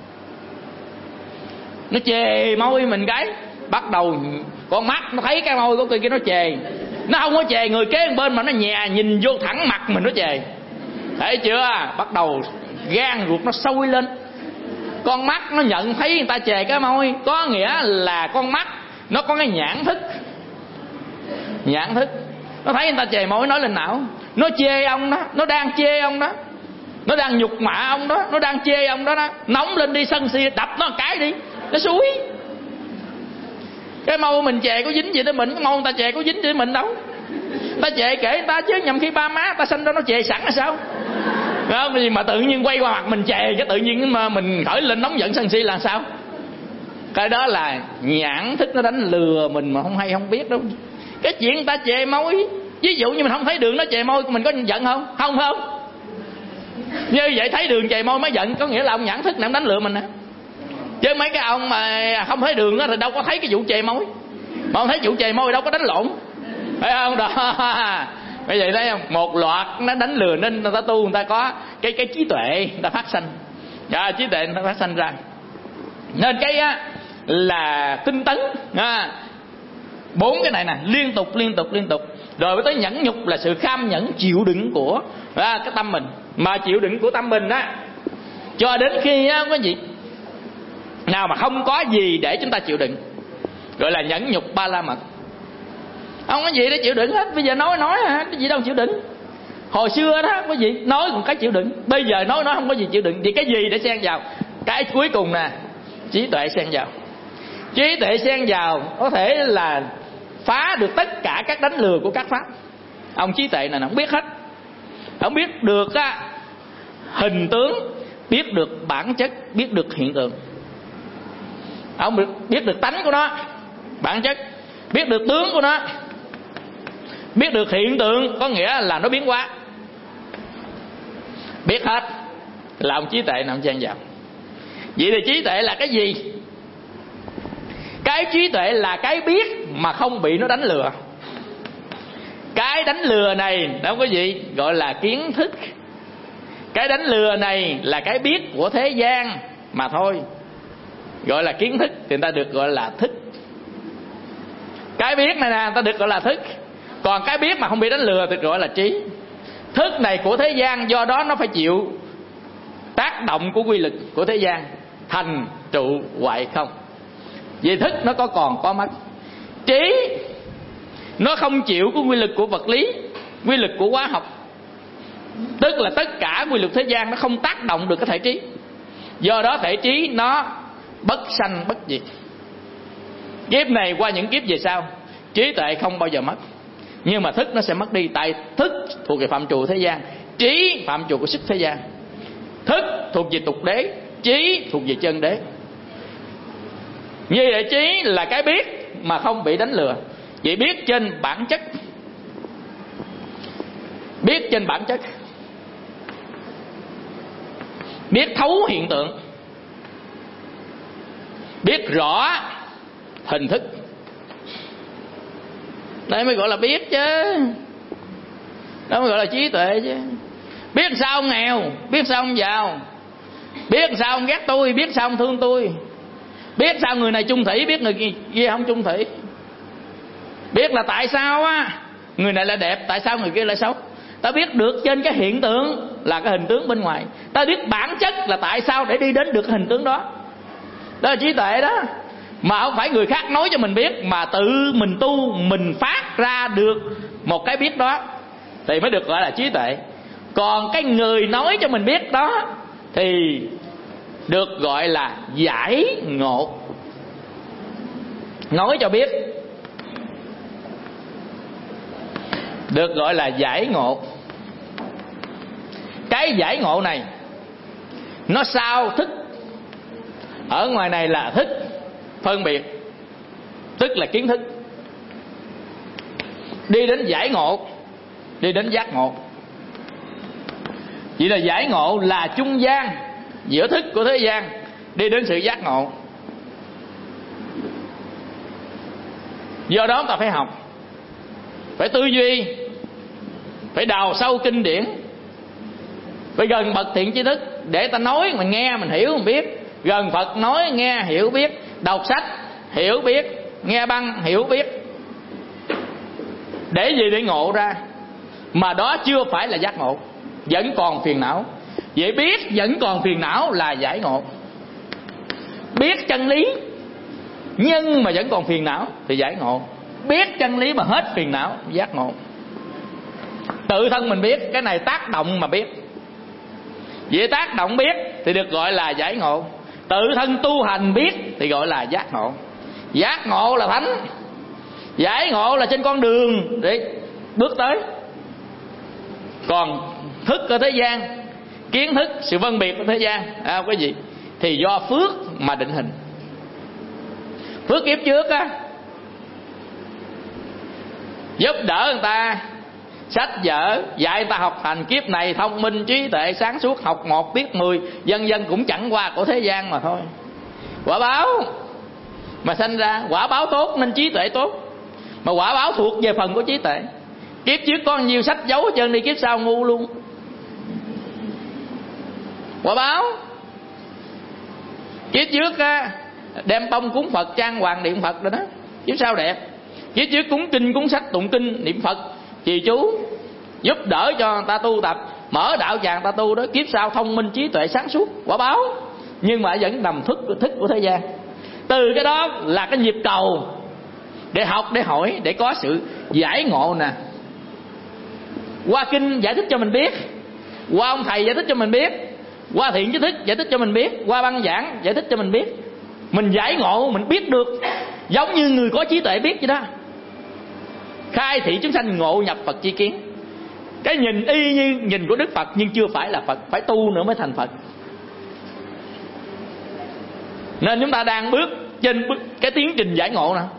nó chề môi mình cái, bắt đầu con mắt nó thấy cái môi của người kia nó chề, nó không có chề người kế bên mà nó nhè nhìn vô thẳng mặt mình nó chề. Thấy chưa? Bắt đầu gan ruột nó sôi lên. Con mắt nó nhận thấy người ta chề cái môi, có nghĩa là con mắt nó có cái nhãn thức. Nhãn thức nó thấy người ta chề môi, nói lên não, nó chê ông đó, nó đang chê ông đó, nó đang nhục mạ ông đó, nó đang chê ông đó đó. Nóng lên đi, sân si, đập nó một cái đi, nó xúi. Cái môi mình chè có dính gì tới mình, cái môi người ta chè có dính gì tới mình đâu. Ta chè kể người ta chứ, nhầm khi ba má ta sinh ra nó chè sẵn là sao? Đó, mà tự nhiên quay qua mặt mình chè, cái tự nhiên mà mình khởi lên nóng giận sân si là sao? Cái đó là nhãn thức nó đánh lừa mình mà không hay không biết đâu. Cái chuyện người ta chè môi, ví dụ như mình không thấy đường nó chè môi, mình có giận không? Không không. Như vậy thấy đường chè môi mới giận, có nghĩa là ông nhãn thức này ông đánh lừa mình nè. Chứ mấy cái ông mà không thấy đường đó thì đâu có thấy cái vụ chè môi. Mà không thấy vụ chè môi đâu có đánh lộn, phải không? Đó. Bây giờ thấy không? Một loạt nó đánh lừa, nên người ta tu, người ta có cái cái trí tuệ, người ta phát sanh. Dạ, trí tuệ người ta phát sanh ra. Nên cái á là tinh tấn à, bốn cái này nè, liên tục liên tục liên tục. Rồi mới tới nhẫn nhục là sự kham nhẫn chịu đựng của à, cái tâm mình. Mà chịu đựng của tâm mình á, cho đến khi á, có gì nào mà không có gì để chúng ta chịu đựng, gọi là nhẫn nhục ba la mật. Không có gì để chịu đựng hết. Bây giờ nói nói hả, cái gì đâu chịu đựng. Hồi xưa đó có gì nói còn cái chịu đựng, bây giờ nói nói không có gì chịu đựng. Thì cái gì để xen vào? Cái cuối cùng nè, trí tuệ xen vào. Trí tuệ xen vào có thể là phá được tất cả các đánh lừa của các pháp. Ông trí tuệ này nó không biết hết. Ông biết được á, hình tướng, biết được bản chất, biết được hiện tượng. Ông biết được tánh của nó, bản chất, biết được tướng của nó, biết được hiện tượng, có nghĩa là nó biến hóa. Biết hết là ông trí tuệ nằm chen vào. Vậy thì trí tuệ là cái gì? Cái trí tuệ là cái biết mà không bị nó đánh lừa. Cái đánh lừa này đó quý vị gọi là kiến thức. Cái đánh lừa này là cái biết của thế gian mà thôi, gọi là kiến thức, thì người ta được gọi là thức. Cái biết này nè người ta được gọi là thức. Còn cái biết mà không bị đánh lừa thì gọi là trí. Thức này của thế gian, do đó nó phải chịu tác động của quy lực của thế gian, thành trụ hoại không. Vì thức nó có còn có mất. Trí nó không chịu cái quy lực của vật lý, quy lực của hóa học. Tức là tất cả quy luật thế gian nó không tác động được cái thể trí. Do đó thể trí nó bất sanh bất diệt. Kiếp này qua những kiếp về sau, trí tuệ không bao giờ mất, nhưng mà thức nó sẽ mất đi. Tại thức thuộc về phạm trù thế gian, trí phạm trù của sức thế gian. Thức thuộc về tục đế, trí thuộc về chân đế. Như vậy trí là cái biết mà không bị đánh lừa. Vậy biết trên bản chất, biết trên bản chất, biết thấu hiện tượng, biết rõ hình thức. Đây mới gọi là biết chứ. Đó mới gọi là trí tuệ chứ. Biết sao ông nghèo, biết sao ông giàu, biết sao ông ghét tôi, biết sao ông thương tôi, biết sao người này chung thủy, biết người kia không chung thủy. Biết là tại sao á người này là đẹp, tại sao người kia lại xấu. Ta biết được trên cái hiện tượng là cái hình tướng bên ngoài. Ta biết bản chất là tại sao để đi đến được cái hình tướng đó. Đó là trí tuệ đó. Mà không phải người khác nói cho mình biết, mà tự mình tu, mình phát ra được một cái biết đó thì mới được gọi là trí tuệ. Còn cái người nói cho mình biết đó thì được gọi là giải ngộ. Nói cho biết được gọi là giải ngộ. Cái giải ngộ này nó sao thức. Ở ngoài này là thức phân biệt, tức là kiến thức. Đi đến giải ngộ, đi đến giác ngộ. Vậy là giải ngộ là trung gian giữa thức của thế gian đi đến sự giác ngộ. Do đó ta phải học, phải tư duy, phải đào sâu kinh điển, phải gần bậc thiện tri thức để ta nói mình nghe mình hiểu mình biết. Gần Phật nói nghe hiểu biết, đọc sách hiểu biết, nghe băng hiểu biết. Để gì? Để ngộ ra. Mà đó chưa phải là giác ngộ, vẫn còn phiền não. Vậy biết vẫn còn phiền não là giải ngộ. Biết chân lý nhưng mà vẫn còn phiền não thì giải ngộ. Biết chân lý mà hết phiền não giác ngộ. Tự thân mình biết, cái này tác động mà biết. Vậy tác động biết thì được gọi là giải ngộ. Tự thân tu hành biết thì gọi là giác ngộ. Giác ngộ là thánh, giải ngộ là trên con đường để bước tới. Còn thức ở thế gian, kiến thức, sự phân biệt của thế gian à, cái gì thì do phước mà định hình. Phước kiếp trước á, giúp đỡ người ta, sách vở dạy người ta học hành. Kiếp này thông minh trí tuệ sáng suốt, học một biết mười, dân dân cũng chẳng qua của thế gian mà thôi. Quả báo mà sanh ra, quả báo tốt nên trí tuệ tốt. Mà quả báo thuộc về phần của trí tuệ. Kiếp trước có nhiều sách giấu hết trơn đi, kiếp sau ngu luôn. Quả báo. Kiếp trước á, đem bông cúng Phật, trang hoàng niệm Phật rồi đó, kiếp sau đẹp. Kiếp trước cúng kinh cúng sách tụng kinh niệm Phật trì chú, giúp đỡ cho người ta tu tập, mở đạo tràng ta tu đó. Kiếp sau thông minh trí tuệ sáng suốt, quả báo. Nhưng mà vẫn nằm thức thức của thế gian. Từ cái đó là cái nhịp cầu để học, để hỏi, để có sự giải ngộ nè. Qua kinh giải thích cho mình biết, qua ông thầy giải thích cho mình biết, qua thiện trí thức giải thích cho mình biết, qua băng giảng giải thích cho mình biết. Mình giải ngộ, mình biết được, giống như người có trí tuệ biết vậy đó. Khai thị chúng sanh ngộ nhập Phật chi kiến. Cái nhìn y như nhìn của Đức Phật nhưng chưa phải là Phật, phải tu nữa mới thành Phật. Nên chúng ta đang bước trên bước cái tiến trình giải ngộ nè.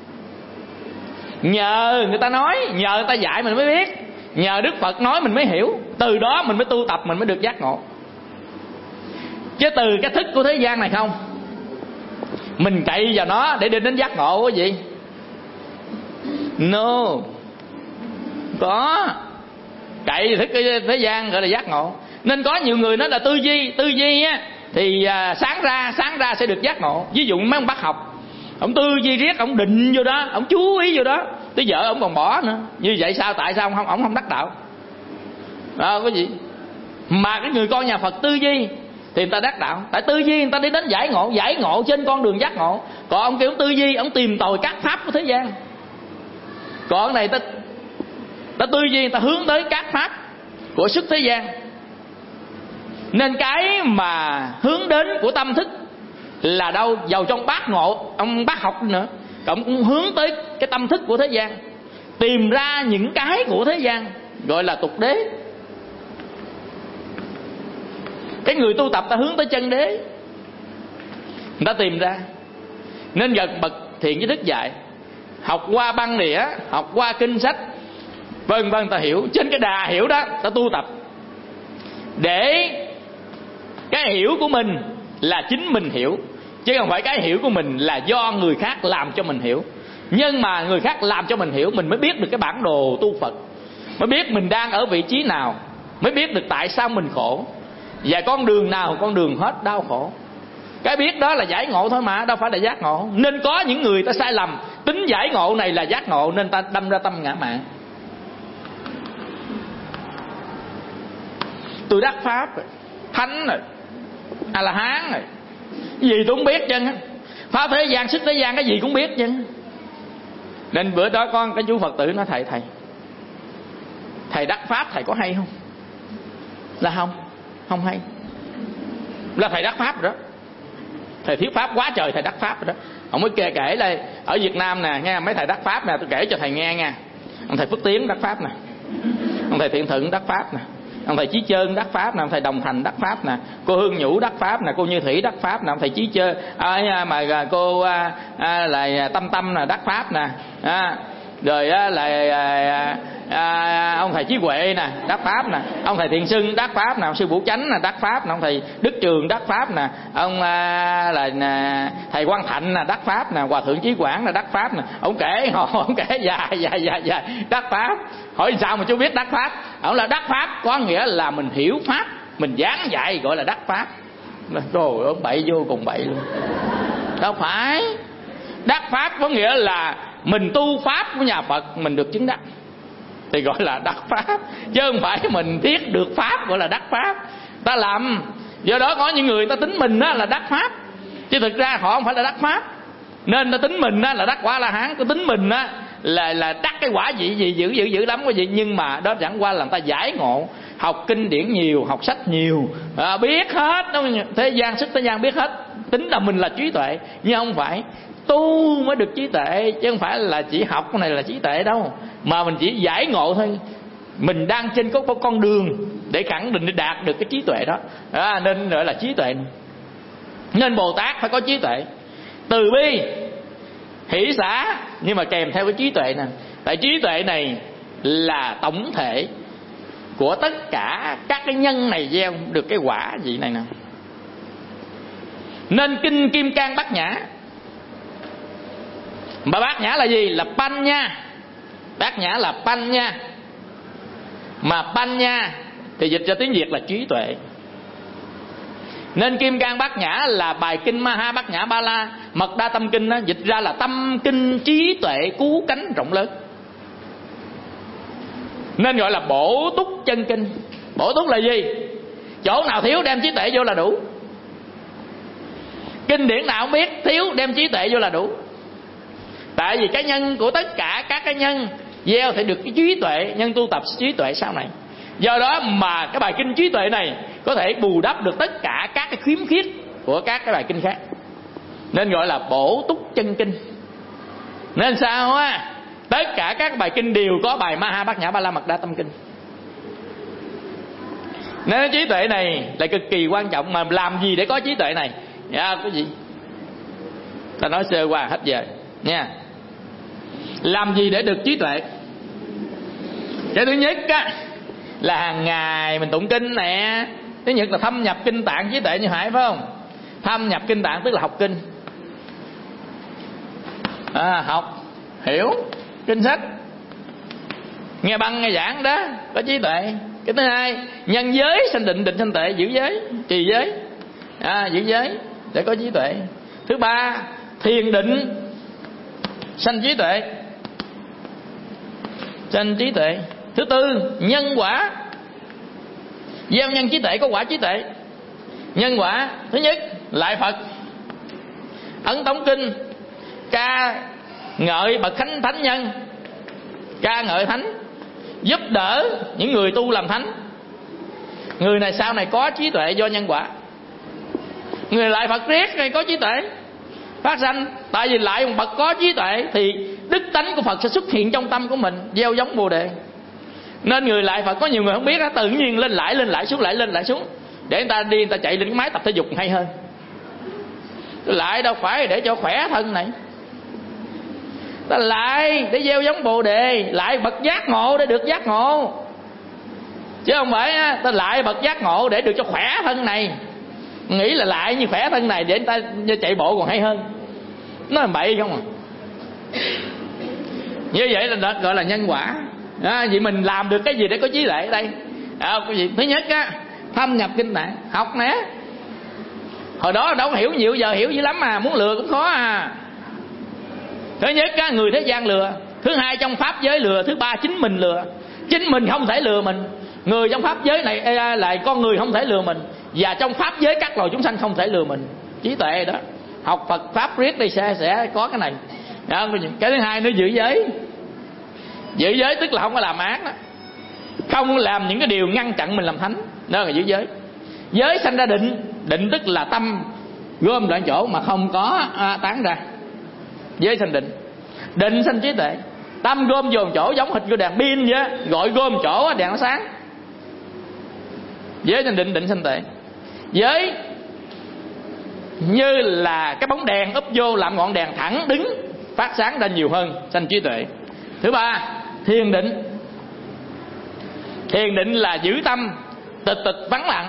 Nhờ người ta nói, nhờ người ta dạy mình mới biết, nhờ Đức Phật nói mình mới hiểu. Từ đó mình mới tu tập, mình mới được giác ngộ. chứ từ cái thức của thế gian này không. Mình cậy vào nó để đi đến giác ngộ quý vị? No. Có. Cậy thức thế gian gọi là giác ngộ. Nên có nhiều người nói là tư duy, tư duy á thì à, sáng ra sáng ra sẽ được giác ngộ. Ví dụ mấy ông bác học, ông tư duy riết, ông định vô đó, ông chú ý vô đó, tới vợ ông còn bỏ nữa. Như vậy sao? Tại sao ông không, ông không đắc đạo? Đó có gì? Mà cái người con nhà Phật tư duy thì người ta đắc đạo. Tại tư duy người ta đi đến giải ngộ, giải ngộ trên con đường giác ngộ. Còn ông kiểu tư duy, ông tìm tòi các pháp của thế gian. Còn này ta ta tư duy, người ta hướng tới các pháp của sức thế gian. Nên cái mà hướng đến của tâm thức là đâu? Giàu trong bác ngộ, ông bác học nữa, ông cũng hướng tới cái tâm thức của thế gian, tìm ra những cái của thế gian, gọi là tục đế. Cái người tu tập ta hướng tới chân đế, người ta tìm ra. Nên gần bậc thiện với thức dạy, học qua băng đĩa, học qua kinh sách, vân vân, ta hiểu. Trên cái đà hiểu đó ta tu tập, để cái hiểu của mình là chính mình hiểu, chứ không phải cái hiểu của mình là do người khác làm cho mình hiểu. Nhưng mà người khác làm cho mình hiểu, mình mới biết được cái bản đồ tu Phật, mới biết mình đang ở vị trí nào, mới biết được tại sao mình khổ, và con đường nào con đường hết đau khổ. Cái biết đó là giải ngộ thôi mà, đâu phải là giác ngộ. Nên có những người ta sai lầm, tính giải ngộ này là giác ngộ, nên ta đâm ra tâm ngã mạn. Tôi đắc pháp rồi, thánh rồi, A La Hán rồi, gì tôi cũng biết chân á. Pháp thế gian, sức thế gian, cái gì cũng biết chân. Nên bữa đó con cái chú Phật tử nói: Thầy, thầy Thầy đắc pháp thầy có hay không? Là không, không hay. Là thầy đắc pháp rồi đó, thầy thuyết pháp quá trời, thầy đắc pháp rồi đó. Ông mới kể kể đây ở Việt Nam nè, nghe mấy thầy đắc pháp nè, tôi kể cho thầy nghe nha. Ông thầy Phước Tiến đắc pháp nè, ông thầy Thiện Thuận đắc pháp nè, ông thầy Chí Chơn đắc pháp nè, ông thầy Đồng Thành đắc pháp nè, cô Hương Nhũ đắc pháp nè, cô Như Thủy đắc pháp nè, ông thầy Chí Chơn à, mà cô à, à, là Tâm Tâm nè đắc pháp nè, à, rồi á, là à, à, ông thầy Chí Huệ nè đắc pháp nè, ông thầy Thiện Sưng đắc pháp nè, ông sư Vũ Chánh nè đắc pháp nè, ông thầy Đức Trường đắc pháp nè, ông à, là à, thầy Quang Thạnh nè đắc pháp nè, hòa thượng Chí Quảng là đắc pháp nè. Ông kể họ ông kể dài dài dài dài đắc pháp. Hỏi sao mà chú biết đắc pháp? Ông là đắc pháp có nghĩa là mình hiểu pháp, mình giảng dạy gọi là đắc pháp. Trời ơi, bậy vô cùng bậy luôn. Đâu phải. Đắc pháp có nghĩa là mình tu pháp của nhà Phật mình được chứng đắc thì gọi là đắc pháp, chứ không phải mình thiết được pháp gọi là đắc pháp. Ta làm do đó có những người ta tính mình đó là đắc pháp, chứ thực ra họ không phải là đắc pháp. Nên ta tính mình đó là đắc quả La Hán, ta tính mình đó là là đắc cái quả gì gì dữ dữ dữ lắm cái gì. Nhưng mà đó chẳng qua là người ta giải ngộ, học kinh điển nhiều, học sách nhiều, à, biết hết đó, thế gian sức thế gian biết hết, tính là mình là trí tuệ. Nhưng không phải tu mới được trí tuệ, chứ không phải là chỉ học cái này là trí tuệ đâu, mà mình chỉ giải ngộ thôi. Mình đang trên có con đường để khẳng định để đạt được cái trí tuệ đó, à, nên gọi là trí tuệ. Nên Bồ Tát phải có trí tuệ, từ bi, hỷ xả, nhưng mà kèm theo cái trí tuệ nè. Tại trí tuệ này là tổng thể của tất cả các cái nhân này gieo được cái quả gì này nè. Nên kinh Kim Cang Bát Nhã, mà Bát Nhã là gì? Là Panh nha. Bát Nhã là Panh nha. Mà Panh nha thì dịch ra tiếng Việt là trí tuệ. Nên Kim Cang Bát Nhã là bài kinh Maha Bát Nhã Ba La Mật Đa Tâm Kinh đó, dịch ra là tâm kinh trí tuệ cứu cánh rộng lớn. Nên gọi là bổ túc chân kinh. Bổ túc là gì? Chỗ nào thiếu đem trí tuệ vô là đủ. Kinh điển nào không biết, thiếu đem trí tuệ vô là đủ. Tại vì cái nhân của tất cả các cái nhân gieo thì được cái trí tuệ, nhân tu tập trí tuệ sau này. Do đó mà cái bài kinh trí tuệ này có thể bù đắp được tất cả các cái khiếm khuyết của các cái bài kinh khác. Nên gọi là bổ túc chân kinh. Nên sao á? Tất cả các bài kinh đều có bài Maha Bát Nhã Ba La Mật Đa Tâm Kinh. Nên trí tuệ này là cực kỳ quan trọng. Mà làm gì để có trí tuệ này? Dạ, cái gì? Ta nói sơ qua hết giờ nha. Làm gì để được trí tuệ? Cái thứ nhất á, là hàng ngày mình tụng kinh nè, Thứ nhất là thâm nhập kinh tạng trí tuệ như Hải, phải không? Thâm nhập kinh tạng tức là học kinh, à, học hiểu kinh sách, nghe băng nghe giảng đó, có trí tuệ. Cái thứ hai, nhân giới sanh định, định sanh tuệ, giữ giới trì giới, à, giữ giới để có trí tuệ. Thứ ba, thiền định sanh trí tuệ, sanh trí tuệ. Thứ tư, nhân quả, gieo nhân trí tuệ có quả trí tuệ. Nhân quả thứ nhất, lại Phật, ấn tống kinh, ca ngợi bậc thánh thánh nhân, ca ngợi thánh, giúp đỡ những người tu làm thánh. Người này sau này có trí tuệ do nhân quả. Người lại Phật riết này có trí tuệ phát sanh. Tại vì lại một bậc có trí tuệ thì đức tánh của Phật sẽ xuất hiện trong tâm của mình, gieo giống Bồ Đề. Nên người lại Phật có nhiều người không biết đó, tự nhiên lên lại lên lại xuống lại lên lại xuống, để người ta đi người ta chạy lên cái máy tập thể dục hay hơn. Lại đâu phải để cho khỏe thân này, ta lại để gieo giống Bồ Đề, lại bậc giác ngộ để được giác ngộ, chứ không phải ta lại bậc giác ngộ để được cho khỏe thân này. Nghĩ là lại như khỏe thân này để người ta chạy bộ còn hay hơn. Nó là bậy không à. Như vậy là đó gọi là nhân quả. À, vậy mình làm được cái gì để có trí tuệ ở đây? À, cái gì? Thứ nhất á, thâm nhập kinh tạng, học nè. Hồi đó đâu có hiểu nhiều, giờ hiểu dữ lắm mà, muốn lừa cũng khó à. Thứ nhất á, người thế gian lừa. Thứ hai, trong pháp giới lừa. Thứ ba, chính mình lừa. Chính mình không thể lừa mình. Người trong pháp giới này lại con người không thể lừa mình, và trong pháp giới các loài chúng sanh không thể lừa mình. Trí tuệ đó, học Phật pháp riết đi sẽ sẽ có cái này đó. Cái thứ hai nữa, giữ giới. Giữ giới tức là không có làm ác đó, không làm những cái điều ngăn chặn mình làm thánh, đó là giữ giới. Giới sanh ra định. Định tức là tâm gom lại chỗ mà không có à, tán ra. Giới sanh định. Định sanh trí tuệ. Tâm gom dồn chỗ giống hệt như đèn pin vậy, gọi gom chỗ đèn nó sáng. Giới sanh định, định sanh tuệ. Giới như là cái bóng đèn úp vô làm ngọn đèn thẳng đứng phát sáng ra nhiều hơn, sanh trí tuệ. Thứ ba, thiền định. Thiền định là giữ tâm tịch tịch vắng lặng,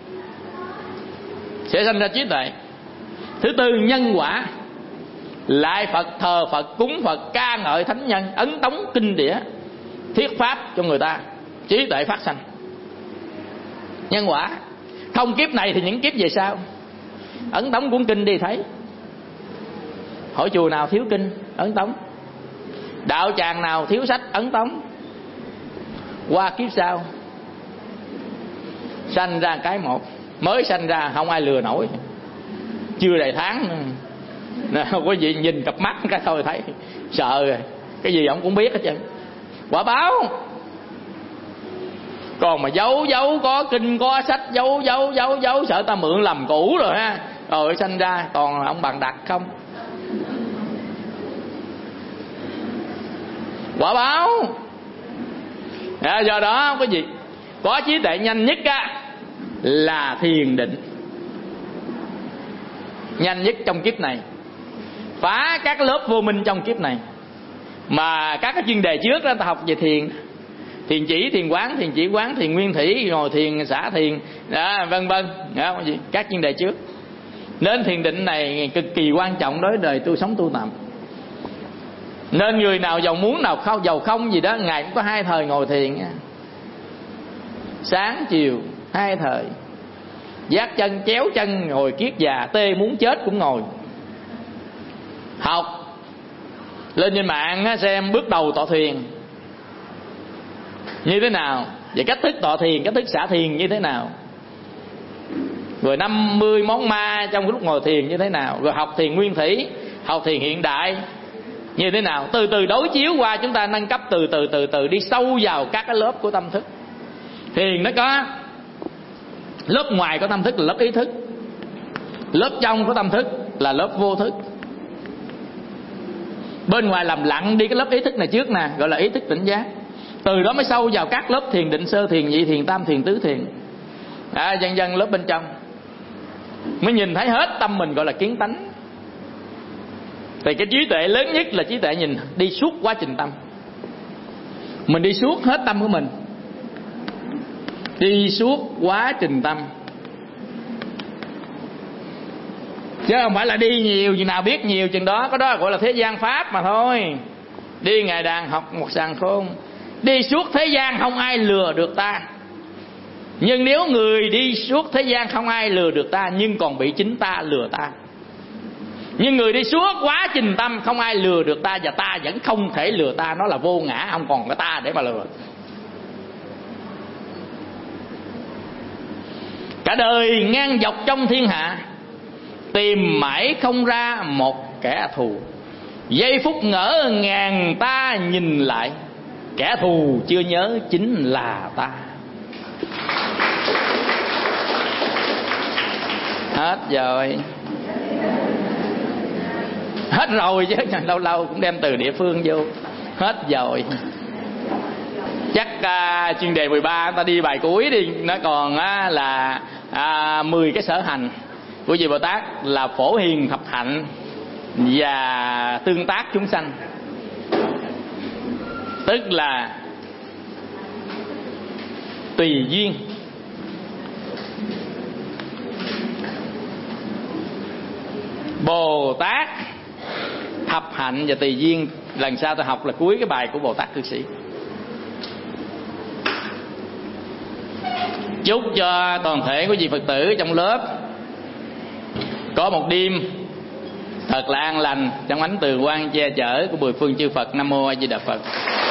sẽ sanh ra trí tuệ. Thứ tư, nhân quả. Lại Phật, thờ Phật, cúng Phật, ca ngợi thánh nhân, ấn tống kinh địa, thuyết pháp cho người ta, trí tuệ phát sanh. Nhân quả. Không kiếp này thì những kiếp về sau. Ấn tống cuốn kinh đi thấy. Hỏi chùa nào thiếu kinh, ấn tống. Đạo tràng nào thiếu sách, ấn tống. Qua kiếp sau sanh ra cái một, mới sanh ra không ai lừa nổi, chưa đầy tháng nữa. Quý vị nhìn cặp mắt cái thôi thấy sợ rồi, cái gì ông cũng biết hết trơn. Quả báo. Còn mà giấu giấu có kinh có sách, giấu giấu giấu giấu sợ ta mượn làm cũ rồi ha, rồi sanh ra toàn là ông Bằng Đặt không. Quả báo. À, do đó cái gì có trí tuệ nhanh nhất á là thiền định, nhanh nhất trong kiếp này, phá các lớp vô minh trong kiếp này. Mà các cái chuyên đề trước đó ta học về thiền, thiền chỉ, thiền quán, thiền chỉ quán, thiền nguyên thủy, rồi thiền xả thiền đó, vân vân, các chuyên đề trước. Nên thiền định này cực kỳ quan trọng đối với đời tu sống tu tập. Nên người nào giàu muốn nào không giàu không gì đó, ngày cũng có hai thời ngồi thiền, sáng chiều hai thời, vác chân chéo chân ngồi kiết già, tê muốn chết cũng ngồi học. Lên trên mạng xem bước đầu tọa thiền như thế nào, về cách thức tọa thiền, cách thức xả thiền như thế nào, rồi năm mươi món ma trong lúc ngồi thiền như thế nào, rồi học thiền nguyên thủy, học thiền hiện đại như thế nào. Từ từ đối chiếu qua, chúng ta nâng cấp từ từ từ từ đi sâu vào các cái lớp của tâm thức. Thiền nó có lớp ngoài của tâm thức là lớp ý thức, lớp trong của tâm thức là lớp vô thức. Bên ngoài làm lặng đi cái lớp ý thức này trước nè, gọi là ý thức tỉnh giác. Từ đó mới sâu vào các lớp thiền định, sơ thiền, nhị thiền, tam thiền, tứ thiền, à, dần dần lớp bên trong mới nhìn thấy hết tâm mình, gọi là kiến tánh. Thì cái trí tuệ lớn nhất là trí tuệ nhìn đi suốt quá trình tâm. Mình đi suốt hết tâm của mình, đi suốt quá trình tâm, chứ không phải là đi nhiều chừng nào biết nhiều chừng đó. Có đó gọi là thế gian pháp mà thôi. Đi ngày đàn học một sàng khôn. Đi suốt thế gian không ai lừa được ta. Nhưng nếu người đi suốt thế gian không ai lừa được ta, nhưng còn bị chính ta lừa ta. Nhưng người đi suốt quá trình tâm không ai lừa được ta, và ta vẫn không thể lừa ta. Nó là vô ngã, không còn cái ta để mà lừa. Cả đời ngang dọc trong thiên hạ, tìm mãi không ra một kẻ thù. Giây phút ngỡ ngàng ta nhìn lại, kẻ thù chưa nhớ chính là ta. Hết rồi. Hết rồi chứ, lâu lâu cũng đem từ địa phương vô. Hết rồi. Chắc uh, chuyên đề mười ba ta đi bài cuối đi. Nó còn uh, là uh, mười cái sở hành của vị Bồ Tát là phổ hiền thập hạnh và tương tác chúng sanh. Tức là tùy duyên. Bồ Tát thập hạnh và tùy duyên. Lần sau tôi học là cuối cái bài của Bồ Tát Cư Sĩ. Chúc cho toàn thể của vị Phật tử trong lớp có một đêm thật là an lành trong ánh từ quang che chở của mười phương chư Phật. Nam mô A Di Đà Phật.